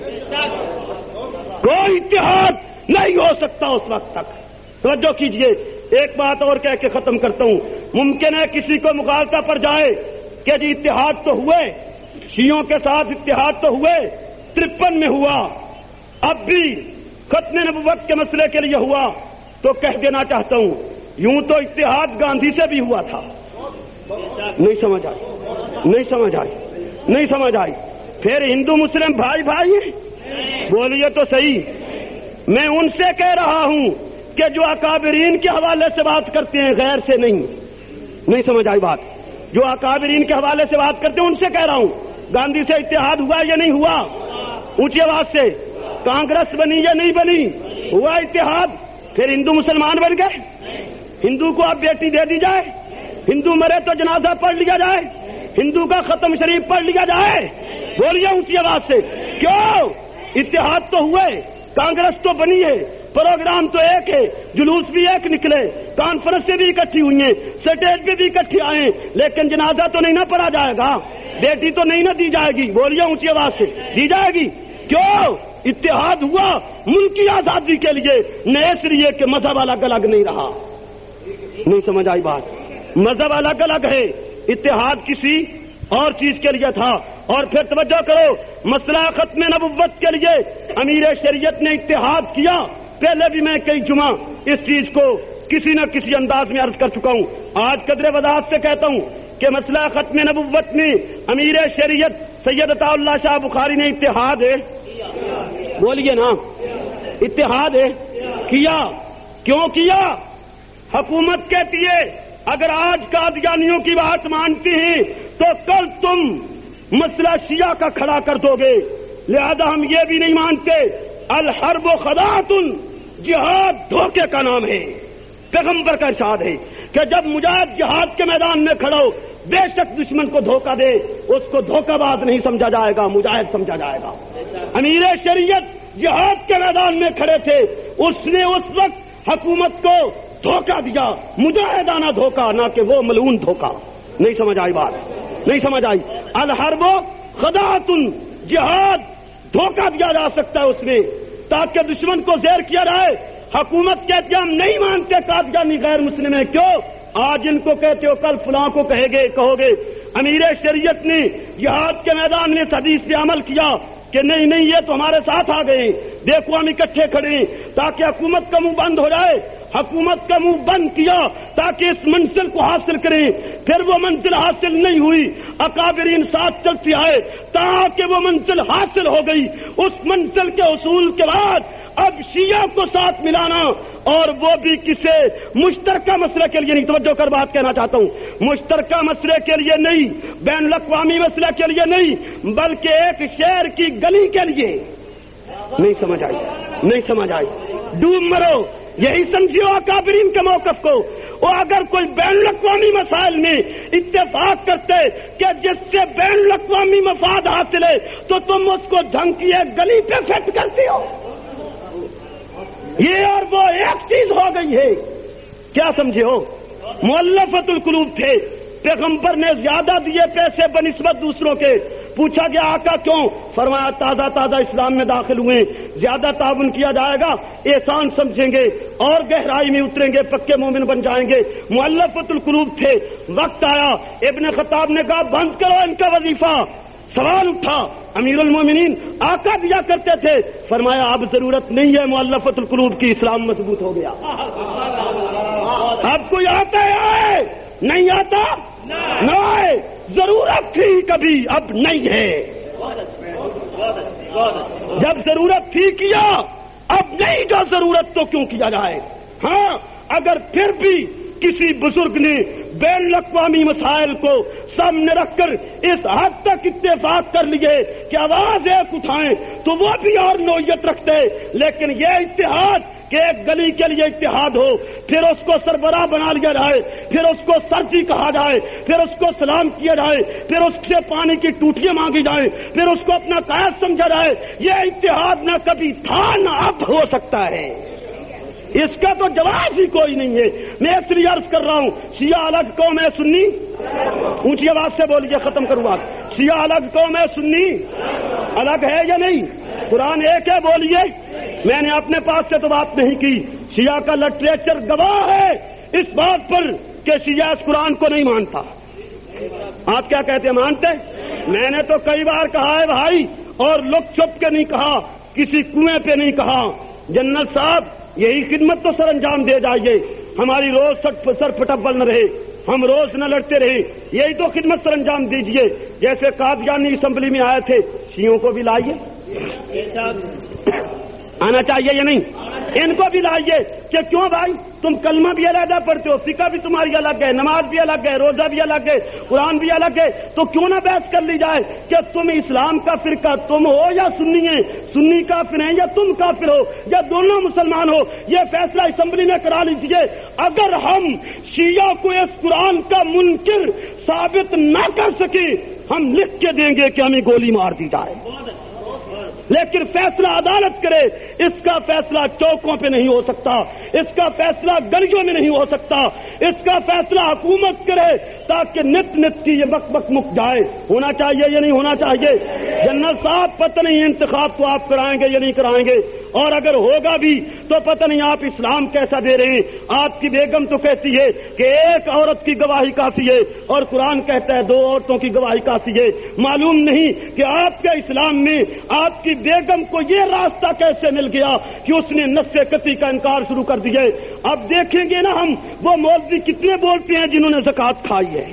کوئی اتحاد نہیں ہو سکتا اس وقت تک۔ توجہ کیجئے، ایک بات اور کہہ کے ختم کرتا ہوں۔ ممکن ہے کسی کو مغالطہ پر جائے کہ جی اتحاد تو ہوئے، شیعوں کے ساتھ اتحاد تو ہوئے، ترپن میں ہوا، اب بھی ختم نبوت کے مسئلے کے لیے ہوا، تو کہہ دینا چاہتا ہوں یوں تو اتحاد گاندھی سے بھی ہوا تھا۔ نہیں سمجھ آئی، نہیں سمجھ آئی، نہیں سمجھ آئی۔ پھر ہندو مسلم بھائی بھائی ہیں، بولیے تو صحیح۔ میں ان سے کہہ رہا ہوں کہ جو اکابرین کے حوالے سے بات کرتے ہیں، غیر سے نہیں۔ نہیں سمجھ آئی بات؟ جو اکابرین کے حوالے سے بات کرتے ہیں ان سے کہہ رہا ہوں گاندھی سے اتحاد ہوا یا نہیں ہوا؟ اونچی آواز سے۔ کانگریس بنی یا نہیں بنی؟ ہوا اتحاد۔ پھر ہندو مسلمان بن گئے؟ ہندو کو اب بیٹی دے دی جائے، ہندو مرے تو جنازہ پڑھ لیا جائے، ہندو کا ختم شریف پڑھ لیا جائے؟ بولیے اونچی آواز سے، کیوں؟ اتحاد تو ہوئے، کانگریس تو بنی ہے، پروگرام تو ایک ہے، جلوس بھی ایک نکلے، کانفرنس سے بھی اکٹھی ہوئی ہیں، سٹیج پہ بھی اکٹھی آئے، لیکن جنازہ تو نہیں نہ پڑھا جائے گا، بیٹی تو نہیں نہ دی جائے گی۔ بولیے اونچی آواز سے، دی جائے گی؟ کیوں؟ اتحاد ہوا ملک کی آزادی کے لیے، نہ اس لیے کہ مذہب الگ الگ نہیں رہا۔ نہیں سمجھ آئی بات؟ مذہب الگ الگ ہے، اتحاد کسی اور چیز کے لیے تھا۔ اور پھر توجہ کرو، مسئلہ ختم نبوت کے لیے امیر شریعت نے اتحاد کیا۔ پہلے بھی میں کئی جمعہ اس چیز کو کسی نہ کسی انداز میں عرض کر چکا ہوں، آج قدر وضاحت سے کہتا ہوں کہ مسئلہ ختم نبوت میں امیر شریعت سید عطا اللہ شاہ بخاری نے اتحاد ہے، بولیے نا، اتحاد ہے، کیا؟ کیوں کیا؟ حکومت کہتی ہے اگر آج قادیانیوں کی بات مانتی ہیں تو کل تم مسئلہ شیعہ کا کھڑا کر دو گے، لہذا ہم یہ بھی نہیں مانتے۔ الحرب و خداعۃ، جہاد دھوکے کا نام ہے۔ پیغمبر کا ارشاد ہے کہ جب مجاہد جہاد کے میدان میں کھڑا ہو، بے شک دشمن کو دھوکہ دے، اس کو دھوکہ باز نہیں سمجھا جائے گا، مجاہد سمجھا جائے گا۔ امیر شریعت جہاد کے میدان میں کھڑے تھے، اس نے اس وقت حکومت کو دھوکہ دیا، مجاہدانہ دھوکہ، نہ کہ وہ ملعون دھوکہ۔ نہیں سمجھ آئی بات؟ نہیں سمجھ آئی؟ الحرب و خداعۃ، جہاد دھوکہ دیا جا سکتا ہے اس میں تاکہ دشمن کو زیر کیا جائے۔ حکومت کہتی ہے ہم نہیں مانتے قادیانی غیر مسلم ہے، کیوں؟ آج ان کو کہتے ہو کل فلاں کو کہے گے کہو گے۔ امیر شریعت نے جہاد کے میدان میں اس حدیث پہ عمل کیا کہ نہیں نہیں یہ تو ہمارے ساتھ آ گئے، دیکھو ہم اکٹھے کھڑے ہیں تاکہ حکومت کا منہ بند ہو جائے۔ حکومت کا منہ بند کیا تاکہ اس منزل کو حاصل کریں، پھر وہ منزل حاصل نہیں ہوئی، اکابرین ساتھ چلتی آئے تاکہ وہ منزل حاصل ہو گئی۔ اس منزل کے حصول کے بعد اب شیعہ کو ساتھ ملانا، اور وہ بھی کسی مشترکہ مسئلے کے لیے نہیں، توجہ کر بات کہنا چاہتا ہوں، مشترکہ مسئلے کے لیے نہیں، بین الاقوامی مسئلے کے لیے نہیں، بلکہ ایک شہر کی گلی کے لیے۔ نہیں سمجھ آئی؟ نہیں سمجھ آئی؟ ڈوب مرو، یہی سمجھیو اکابرین کے موقف کو۔ اور اگر کوئی بین الاقوامی مسائل میں اتفاق کرتے کہ جس سے بین الاقوامی مفاد حاصل ہے تو تم اس کو ڈھنگ کی ایک گلی پہ فٹ کرتی ہو۔ یہ اور وہ ایک چیز ہو گئی ہے، کیا سمجھے ہو؟ مؤلفۃ القلوب تھے، پیغمبر نے زیادہ دیے پیسے بنسبت دوسروں کے، پوچھا گیا آقا کیوں؟ فرمایا تازہ تازہ اسلام میں داخل ہوئے، زیادہ تعاون کیا جائے گا، احسان سمجھیں گے اور گہرائی میں اتریں گے، پکے مومن بن جائیں گے۔ مؤلفۃ القلوب تھے، وقت آیا ابن خطاب نے کہا بند کرو ان کا وظیفہ۔ سوال اٹھا، امیر المومنین آقا دیا کرتے تھے، فرمایا اب ضرورت نہیں ہے مؤلفۃ القلوب کی، اسلام مضبوط ہو گیا۔ اب کوئی آتا ہے آئے، نہیں آتا نہ آئے، ضرورت تھی کبھی، اب نہیں ہے۔ جب ضرورت تھی کیا، اب نہیں، جو ضرورت تو کیوں کیا جائے۔ ہاں اگر پھر بھی کسی بزرگ نے بین الاقوامی مسائل کو سامنے رکھ کر اس حد تک اتفاق کر لیے کہ آواز ایک اٹھائیں تو وہ بھی اور نوعیت رکھتے، لیکن یہ اتحاد کہ ایک گلی کے لیے اتحاد ہو، پھر اس کو سربراہ بنا لیا جائے، پھر اس کو سرجی کہا جائے، پھر اس کو سلام کیا جائے، پھر اس سے پانی کی ٹوٹیاں مانگی جائیں، پھر اس کو اپنا قائد سمجھا جائے، یہ اتحاد نہ کبھی تھا نہ اب ہو سکتا ہے، اس کا تو جواز ہی کوئی نہیں ہے۔ میں اس لیے عرض کر رہا ہوں، شیعہ الگ قوم ہے، سنی اونچی آواز سے بولیے، ختم کروں بات، شیعہ الگ قوم ہے، سنی الگ ہے یا نہیں؟ قرآن ایک ہے، بولیے۔ میں نے اپنے پاس سے تو بات نہیں کی، شیعہ کا لٹریچر گواہ ہے اس بات پر کہ شیعہ اس قرآن کو نہیں مانتا۔ آپ کیا کہتے ہیں، مانتے؟ میں نے تو کئی بار کہا ہے بھائی، اور لک چھپ کے نہیں کہا، کسی کنویں پہ نہیں کہا، جنرل صاحب یہی خدمت تو سر انجام دے جائیے، ہماری روز سر پھٹبل نہ رہے، ہم روز نہ لڑتے رہے، یہی تو خدمت سر انجام دیجیے۔ جیسے قادیانی اسمبلی میں آئے تھے، شیعوں کو بھی لائیے، آنا چاہیے یا نہیں؟ ان کو بھی لائیے کہ کیوں بھائی تم کلمہ بھی علیحدہ پڑھتے ہو، فقہ بھی تمہاری الگ ہے، نماز بھی الگ ہے، روزہ بھی الگ ہے، قرآن بھی الگ ہے، تو کیوں نہ بحث کر لی جائے کہ تم اسلام کا فرقہ تم ہو یا سنی ہیں، سنی کافر ہیں یا تم کافر ہو یا دونوں مسلمان ہو، یہ فیصلہ اسمبلی میں کرا لیجیے۔ اگر ہم شیعہ کو اس قرآن کا منکر ثابت نہ کر سکے، ہم لکھ کے دیں گے کہ ہمیں گولی مار دی جائے، لیکن فیصلہ عدالت کرے، اس کا فیصلہ چوکوں پہ نہیں ہو سکتا، اس کا فیصلہ گلیوں میں نہیں ہو سکتا، اس کا فیصلہ حکومت کرے تاکہ نت نت کی یہ بک بک مک جائے۔ ہونا چاہیے یا نہیں ہونا چاہیے؟ جنرل صاحب پتہ نہیں انتخاب تو آپ کرائیں گے یا نہیں کرائیں گے، اور اگر ہوگا بھی تو پتہ نہیں آپ اسلام کیسا دے رہے ہیں۔ آپ کی بیگم تو کہتی ہے کہ ایک عورت کی گواہی کافی ہے، اور قرآن کہتا ہے دو عورتوں کی گواہی کافی ہے۔ معلوم نہیں کہ آپ کے اسلام میں آپ کی بیگم کو یہ راستہ کیسے مل گیا کہ اس نے نص قطعی کا انکار شروع کر دیا۔ اب دیکھیں گے نا ہم وہ مولوی کتنے بولتے ہیں جنہوں نے زکوٰۃ کھائی ہے،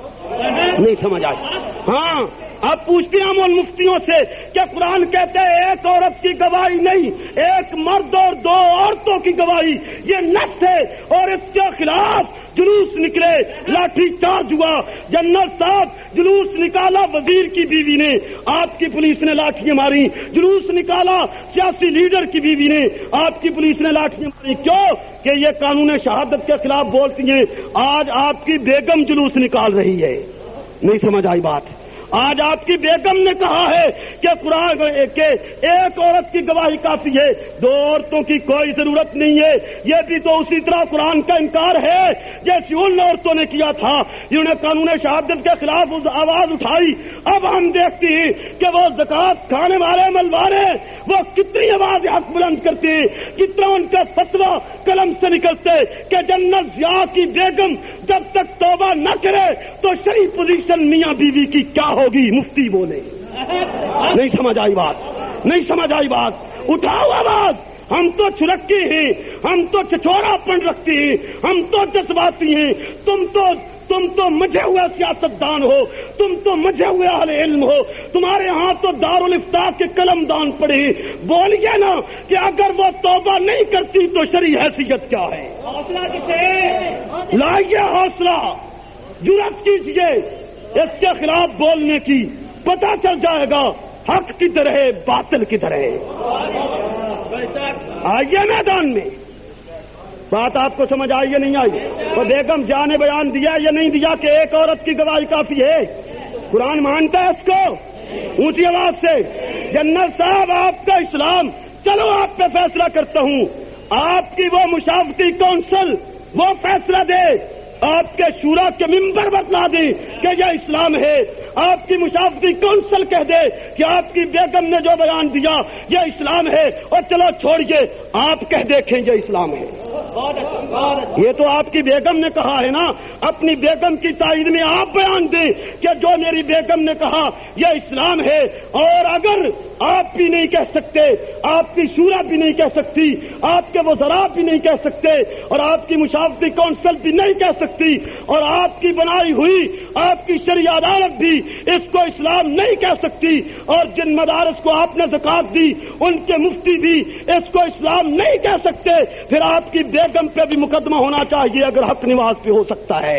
نہیں سمجھ آئی؟ ہاں اب پوچھتے ہیں ہم ان مفتیوں سے کہ قرآن کہتے ہیں ایک عورت کی گواہی نہیں، ایک مرد اور دو عورتوں کی گواہی، یہ نص ہے، اور اس کے خلاف جلوس نکلے، لاٹھی چارج ہوا، جنرل صاحب جلوس نکالا وزیر کی بیوی نے، آپ کی پولیس نے لاٹھیاں ماری، جلوس نکالا سیاسی لیڈر کی بیوی نے، آپ کی پولیس نے لاٹھیاں ماری، کیوں کہ یہ قانون شہادت کے خلاف بولتی ہیں۔ آج آپ کی بیگم جلوس نکال رہی ہے، نہیں سمجھ آئی بات؟ آج آپ کی بیگم نے کہا ہے کہ قرآن کہ ایک عورت کی گواہی کافی ہے، دو عورتوں کی کوئی ضرورت نہیں ہے۔ یہ بھی تو اسی طرح قرآن کا انکار ہے جیسے ان عورتوں نے کیا تھا جنہوں نے قانون شہادت کے خلاف آواز اٹھائی۔ اب ہم دیکھتے ہیں کہ وہ زکوٰۃ کھانے والے ملوارے وہ کتنی آواز حق بلند کرتے ہیں، کتنا ان کا فتویٰ قلم سے نکلتے کہ جنرل ضیاء کی بیگم جب تک توبہ نہ کرے تو شریف پوزیشن میاں بیوی کی کیا ہوگی، مفتی بولے۔ نہیں سمجھ آئی بات؟ نہیں سمجھ آئی بات؟ اٹھاؤ آواز۔ ہم تو چھڑکے ہیں، ہم تو چچوڑا پن رکھتے ہیں، ہم تو جذباتی ہیں، تم تو تم تو مجھے ہوئے سیاست دان ہو، تم تو مجھے ہوئے اہل علم ہو، تمہارے ہاں تو دارالفتاء کے قلم دان پڑے۔ بولیے نا کہ اگر وہ توبہ نہیں کرتی تو شرعی حیثیت کیا ہے؟ حوصلہ کسے؟ لائیے حوصلہ، جرأت کیجیے اس کے خلاف بولنے کی، پتہ چل جائے گا حق کدھر ہے باطل کدھر ہے۔ آئیے میدان میں۔ بات آپ کو سمجھ آئی یا نہیں آئی؟ تو بیگم جان نے بیان دیا یا نہیں دیا کہ ایک عورت کی گواہی کافی ہے؟ قرآن مانتا ہے اس کو؟ اونچی آواز سے جنرل صاحب آپ کا اسلام، چلو آپ پہ فیصلہ کرتا ہوں، آپ کی وہ مشاورتی کونسل وہ فیصلہ دے، آپ کے شورا کے ممبر بتلا دیں کہ یہ اسلام ہے، آپ کی مشاورتی کونسل کہہ دے کہ آپ کی بیگم نے جو بیان دیا یہ اسلام ہے، اور چلو چھوڑیے آپ کہہ دیکھیں یہ اسلام ہے۔ یہ تو آپ کی بیگم نے کہا ہے نا، اپنی بیگم کی تائید میں آپ بیان دیں کہ جو میری بیگم نے کہا یہ اسلام ہے، اور اگر آپ بھی نہیں کہہ سکتے، آپ کی شورا بھی نہیں کہہ سکتی، آپ کے وزراء بھی نہیں کہہ سکتے، اور آپ کی مشاورتی کونسل بھی نہیں کہہ سکتی، اور آپ کی بنائی ہوئی آپ کی شرعی عدالت بھی اس کو اسلام نہیں کہہ سکتی، اور جن مدارس کو آپ نے زکوٰۃ دی ان کے مفتی بھی اس کو اسلام نہیں کہہ سکتے، پھر آپ کی بیگم پہ بھی مقدمہ ہونا چاہیے اگر حق نواز پہ ہو سکتا ہے۔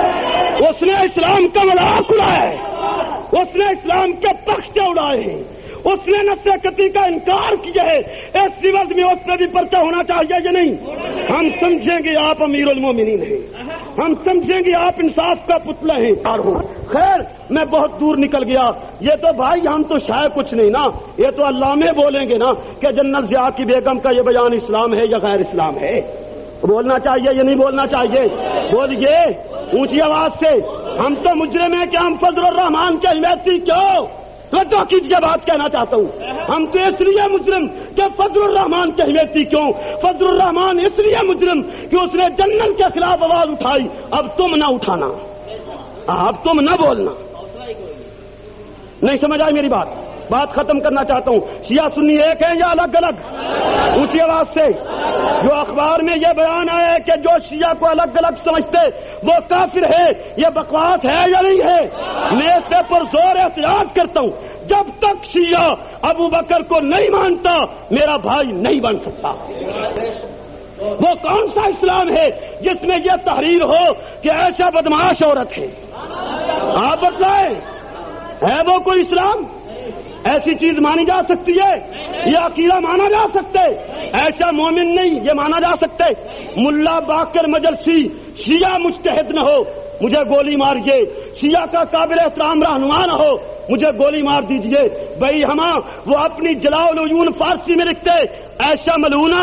اس نے اسلام کا مذاق اڑایا ہے، اس نے اسلام کے پخشے اڑائے ہیں، اس نے نصر قطعی کا انکار کیا ہے، اس عوض میں اس پہ بھی پرچہ ہونا چاہیے یا نہیں؟ ہم سمجھیں گے آپ امیر المومنین ہیں، ہم سمجھیں گے آپ انصاف کا پتلا ہیں. خیر میں بہت دور نکل گیا. یہ تو بھائی ہم تو شاید کچھ نہیں نا، یہ تو علامے بولیں گے نا کہ جنت ضیاء کی بیگم کا یہ بیان اسلام ہے یا غیر اسلام ہے. بولنا چاہیے یا نہیں بولنا چاہیے؟ بولیے اونچی آواز سے. ہم تو مجرم ہیں کہ ہم فضل الرحمان کے حمایتی کیوں؟ توجہ کیجیے بات کہنا چاہتا ہوں. ہم تو اس لیے مجرم کہ فضل الرحمان کے حمایتی کیوں؟ فضل الرحمان اس لیے مجرم کہ اس نے جنت کے خلاف آواز اٹھائی. اب تم نہ اٹھانا، اب تم نہ بولنا. نہیں سمجھ آئی میری بات؟ بات ختم کرنا چاہتا ہوں. شیعہ سنی ایک ہے یا الگ الگ؟ اونچی آواز سے. جو اخبار میں یہ بیان آیا ہے کہ جو شیعہ کو الگ الگ سمجھتے وہ کافر ہے، یہ بکواس ہے یا نہیں ہے؟ میں اس پہ پرزور احتجاج کرتا ہوں. جب تک شیعہ ابو بکر کو نہیں مانتا میرا بھائی نہیں بن سکتا. وہ کون سا اسلام ہے جس میں یہ تحریر ہو کہ ایسا بدمعاش عورت ہے؟ آپ بتلائیں، ہے وہ کوئی اسلام؟ ایسی چیز مانی جا سکتی ہے؟ یہ عقیدہ مانا جا سکتے؟ ایسا مومن نہیں یہ مانا جا سکتے. ملا باقر مجلسی شیعہ مجتہد نہ ہو مجھے گولی ماریے، شیعہ کا قابل احترام رہنما نہ ہو مجھے گولی مار دیجئے. بھائی ہما وہ اپنی جلاء العیون فارسی میں لکھتے ایسا ملونا،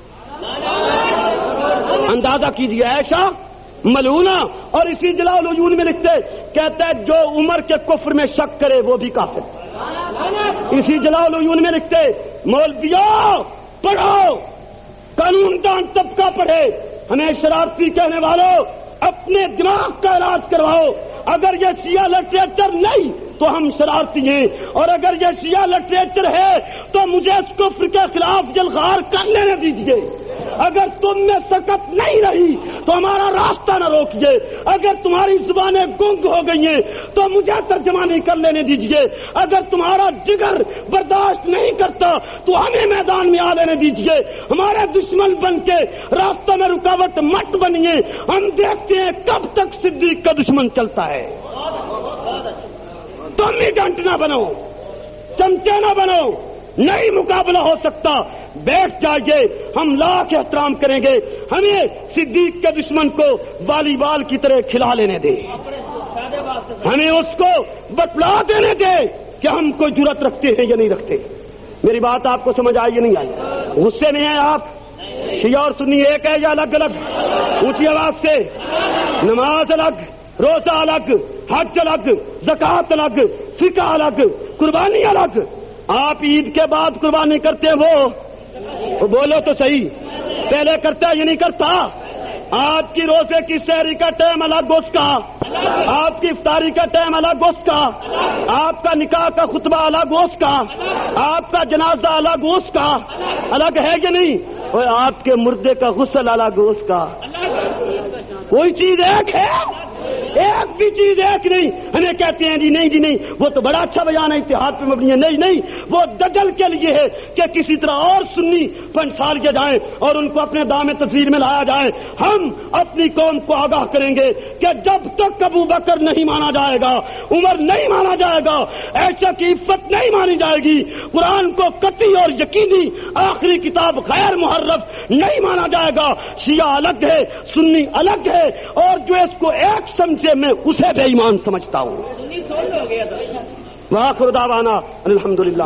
اندازہ کیجیے ایسا ملونا، اور اسی جلاء العیون میں لکھتے کہتے جو عمر کے کفر میں شک کرے وہ بھی کافر. اسی جلاء العیون میں لکھتے مولویوں پڑھو، قانون دان طبقہ پڑھے، ہمیں شرارتی کہنے والوں اپنے دماغ کا علاج کرواؤ. اگر یہ شیعہ لٹریچر نہیں تو ہم شرارتی ہیں، اور اگر یہ شیعہ لٹریچر ہے تو مجھے اس کفر کے خلاف جلغار کر لینے دیجیے. اگر تم میں سکت نہیں رہی تو ہمارا راستہ نہ روکیے. اگر تمہاری زبانیں گنگ ہو گئی ہیں تو مجھے ترجمانی کر لینے دیجیے. اگر تمہارا جگر برداشت نہیں کرتا تو ہمیں میدان میں آ لینے دیجیے. ہمارے دشمن بن کے راستہ میں رکاوٹ مت بنیے. ہم دیکھتے ہیں کب تک صدیق کا دشمن چلتا ہے. تم بھی ڈنٹ نہ بنو، چمچے نہ بنو، نہیں مقابلہ ہو سکتا. بیٹھ جائیے، ہم لاکھ احترام کریں گے. ہمیں صدیق کے دشمن کو والی بال کی طرح کھلا لینے دے، ہمیں اس کو بتلا دینے دے کہ ہم کوئی جرت رکھتے ہیں یا نہیں رکھتے. میری بات آپ کو سمجھ آئی یا نہیں آئی؟ غصے میں ہیں آپ؟ شیعہ اور سنی ایک ہے یا الگ الگ؟ اونچی آواز سے. نماز الگ، روزہ الگ، حج الگ، زکوٰۃ الگ، فقہ الگ، قربانی الگ. آپ عید کے بعد قربانی کرتے ہیں وہ بولو تو صحیح، پہلے کرتا ہے یا نہیں کرتا؟ آپ کی روزے کی سحری کا ٹائم الگ اس کا، آپ کی افطاری کا ٹائم الگ اس کا، آپ کا نکاح کا خطبہ الگ اس کا، آپ کا جنازہ الگ اس کا. الگ ہے کہ نہیں؟ اور آپ کے مردے کا غسل الگ اس کا. کوئی چیز ایک ہے؟ ایک بھی چیز ایک نہیں. ہمیں کہتے ہیں جی نہیں جی نہیں وہ تو بڑا اچھا بیان ہے، اتحاد پہ مبنی ہے. نہیں نہیں، وہ دجل کے لیے ہے کہ کسی طرح اور سنی پنسال کے جائیں اور ان کو اپنے دام تصویر میں لایا جائے. ہم اپنی قوم کو آگاہ کریں گے کہ جب تک ابو بکر نہیں مانا جائے گا، عمر نہیں مانا جائے گا، عائشہ کی عفت نہیں مانی جائے گی، قرآن کو قطعی اور یقینی آخری کتاب غیر محرف نہیں مانا جائے گا. شیعہ الگ ہے، سنی الگ ہے، اور جو اس کو ایک سمجھے میں اسے بے ایمان سمجھتا ہوں. وآخر دعوانا الحمدللہ.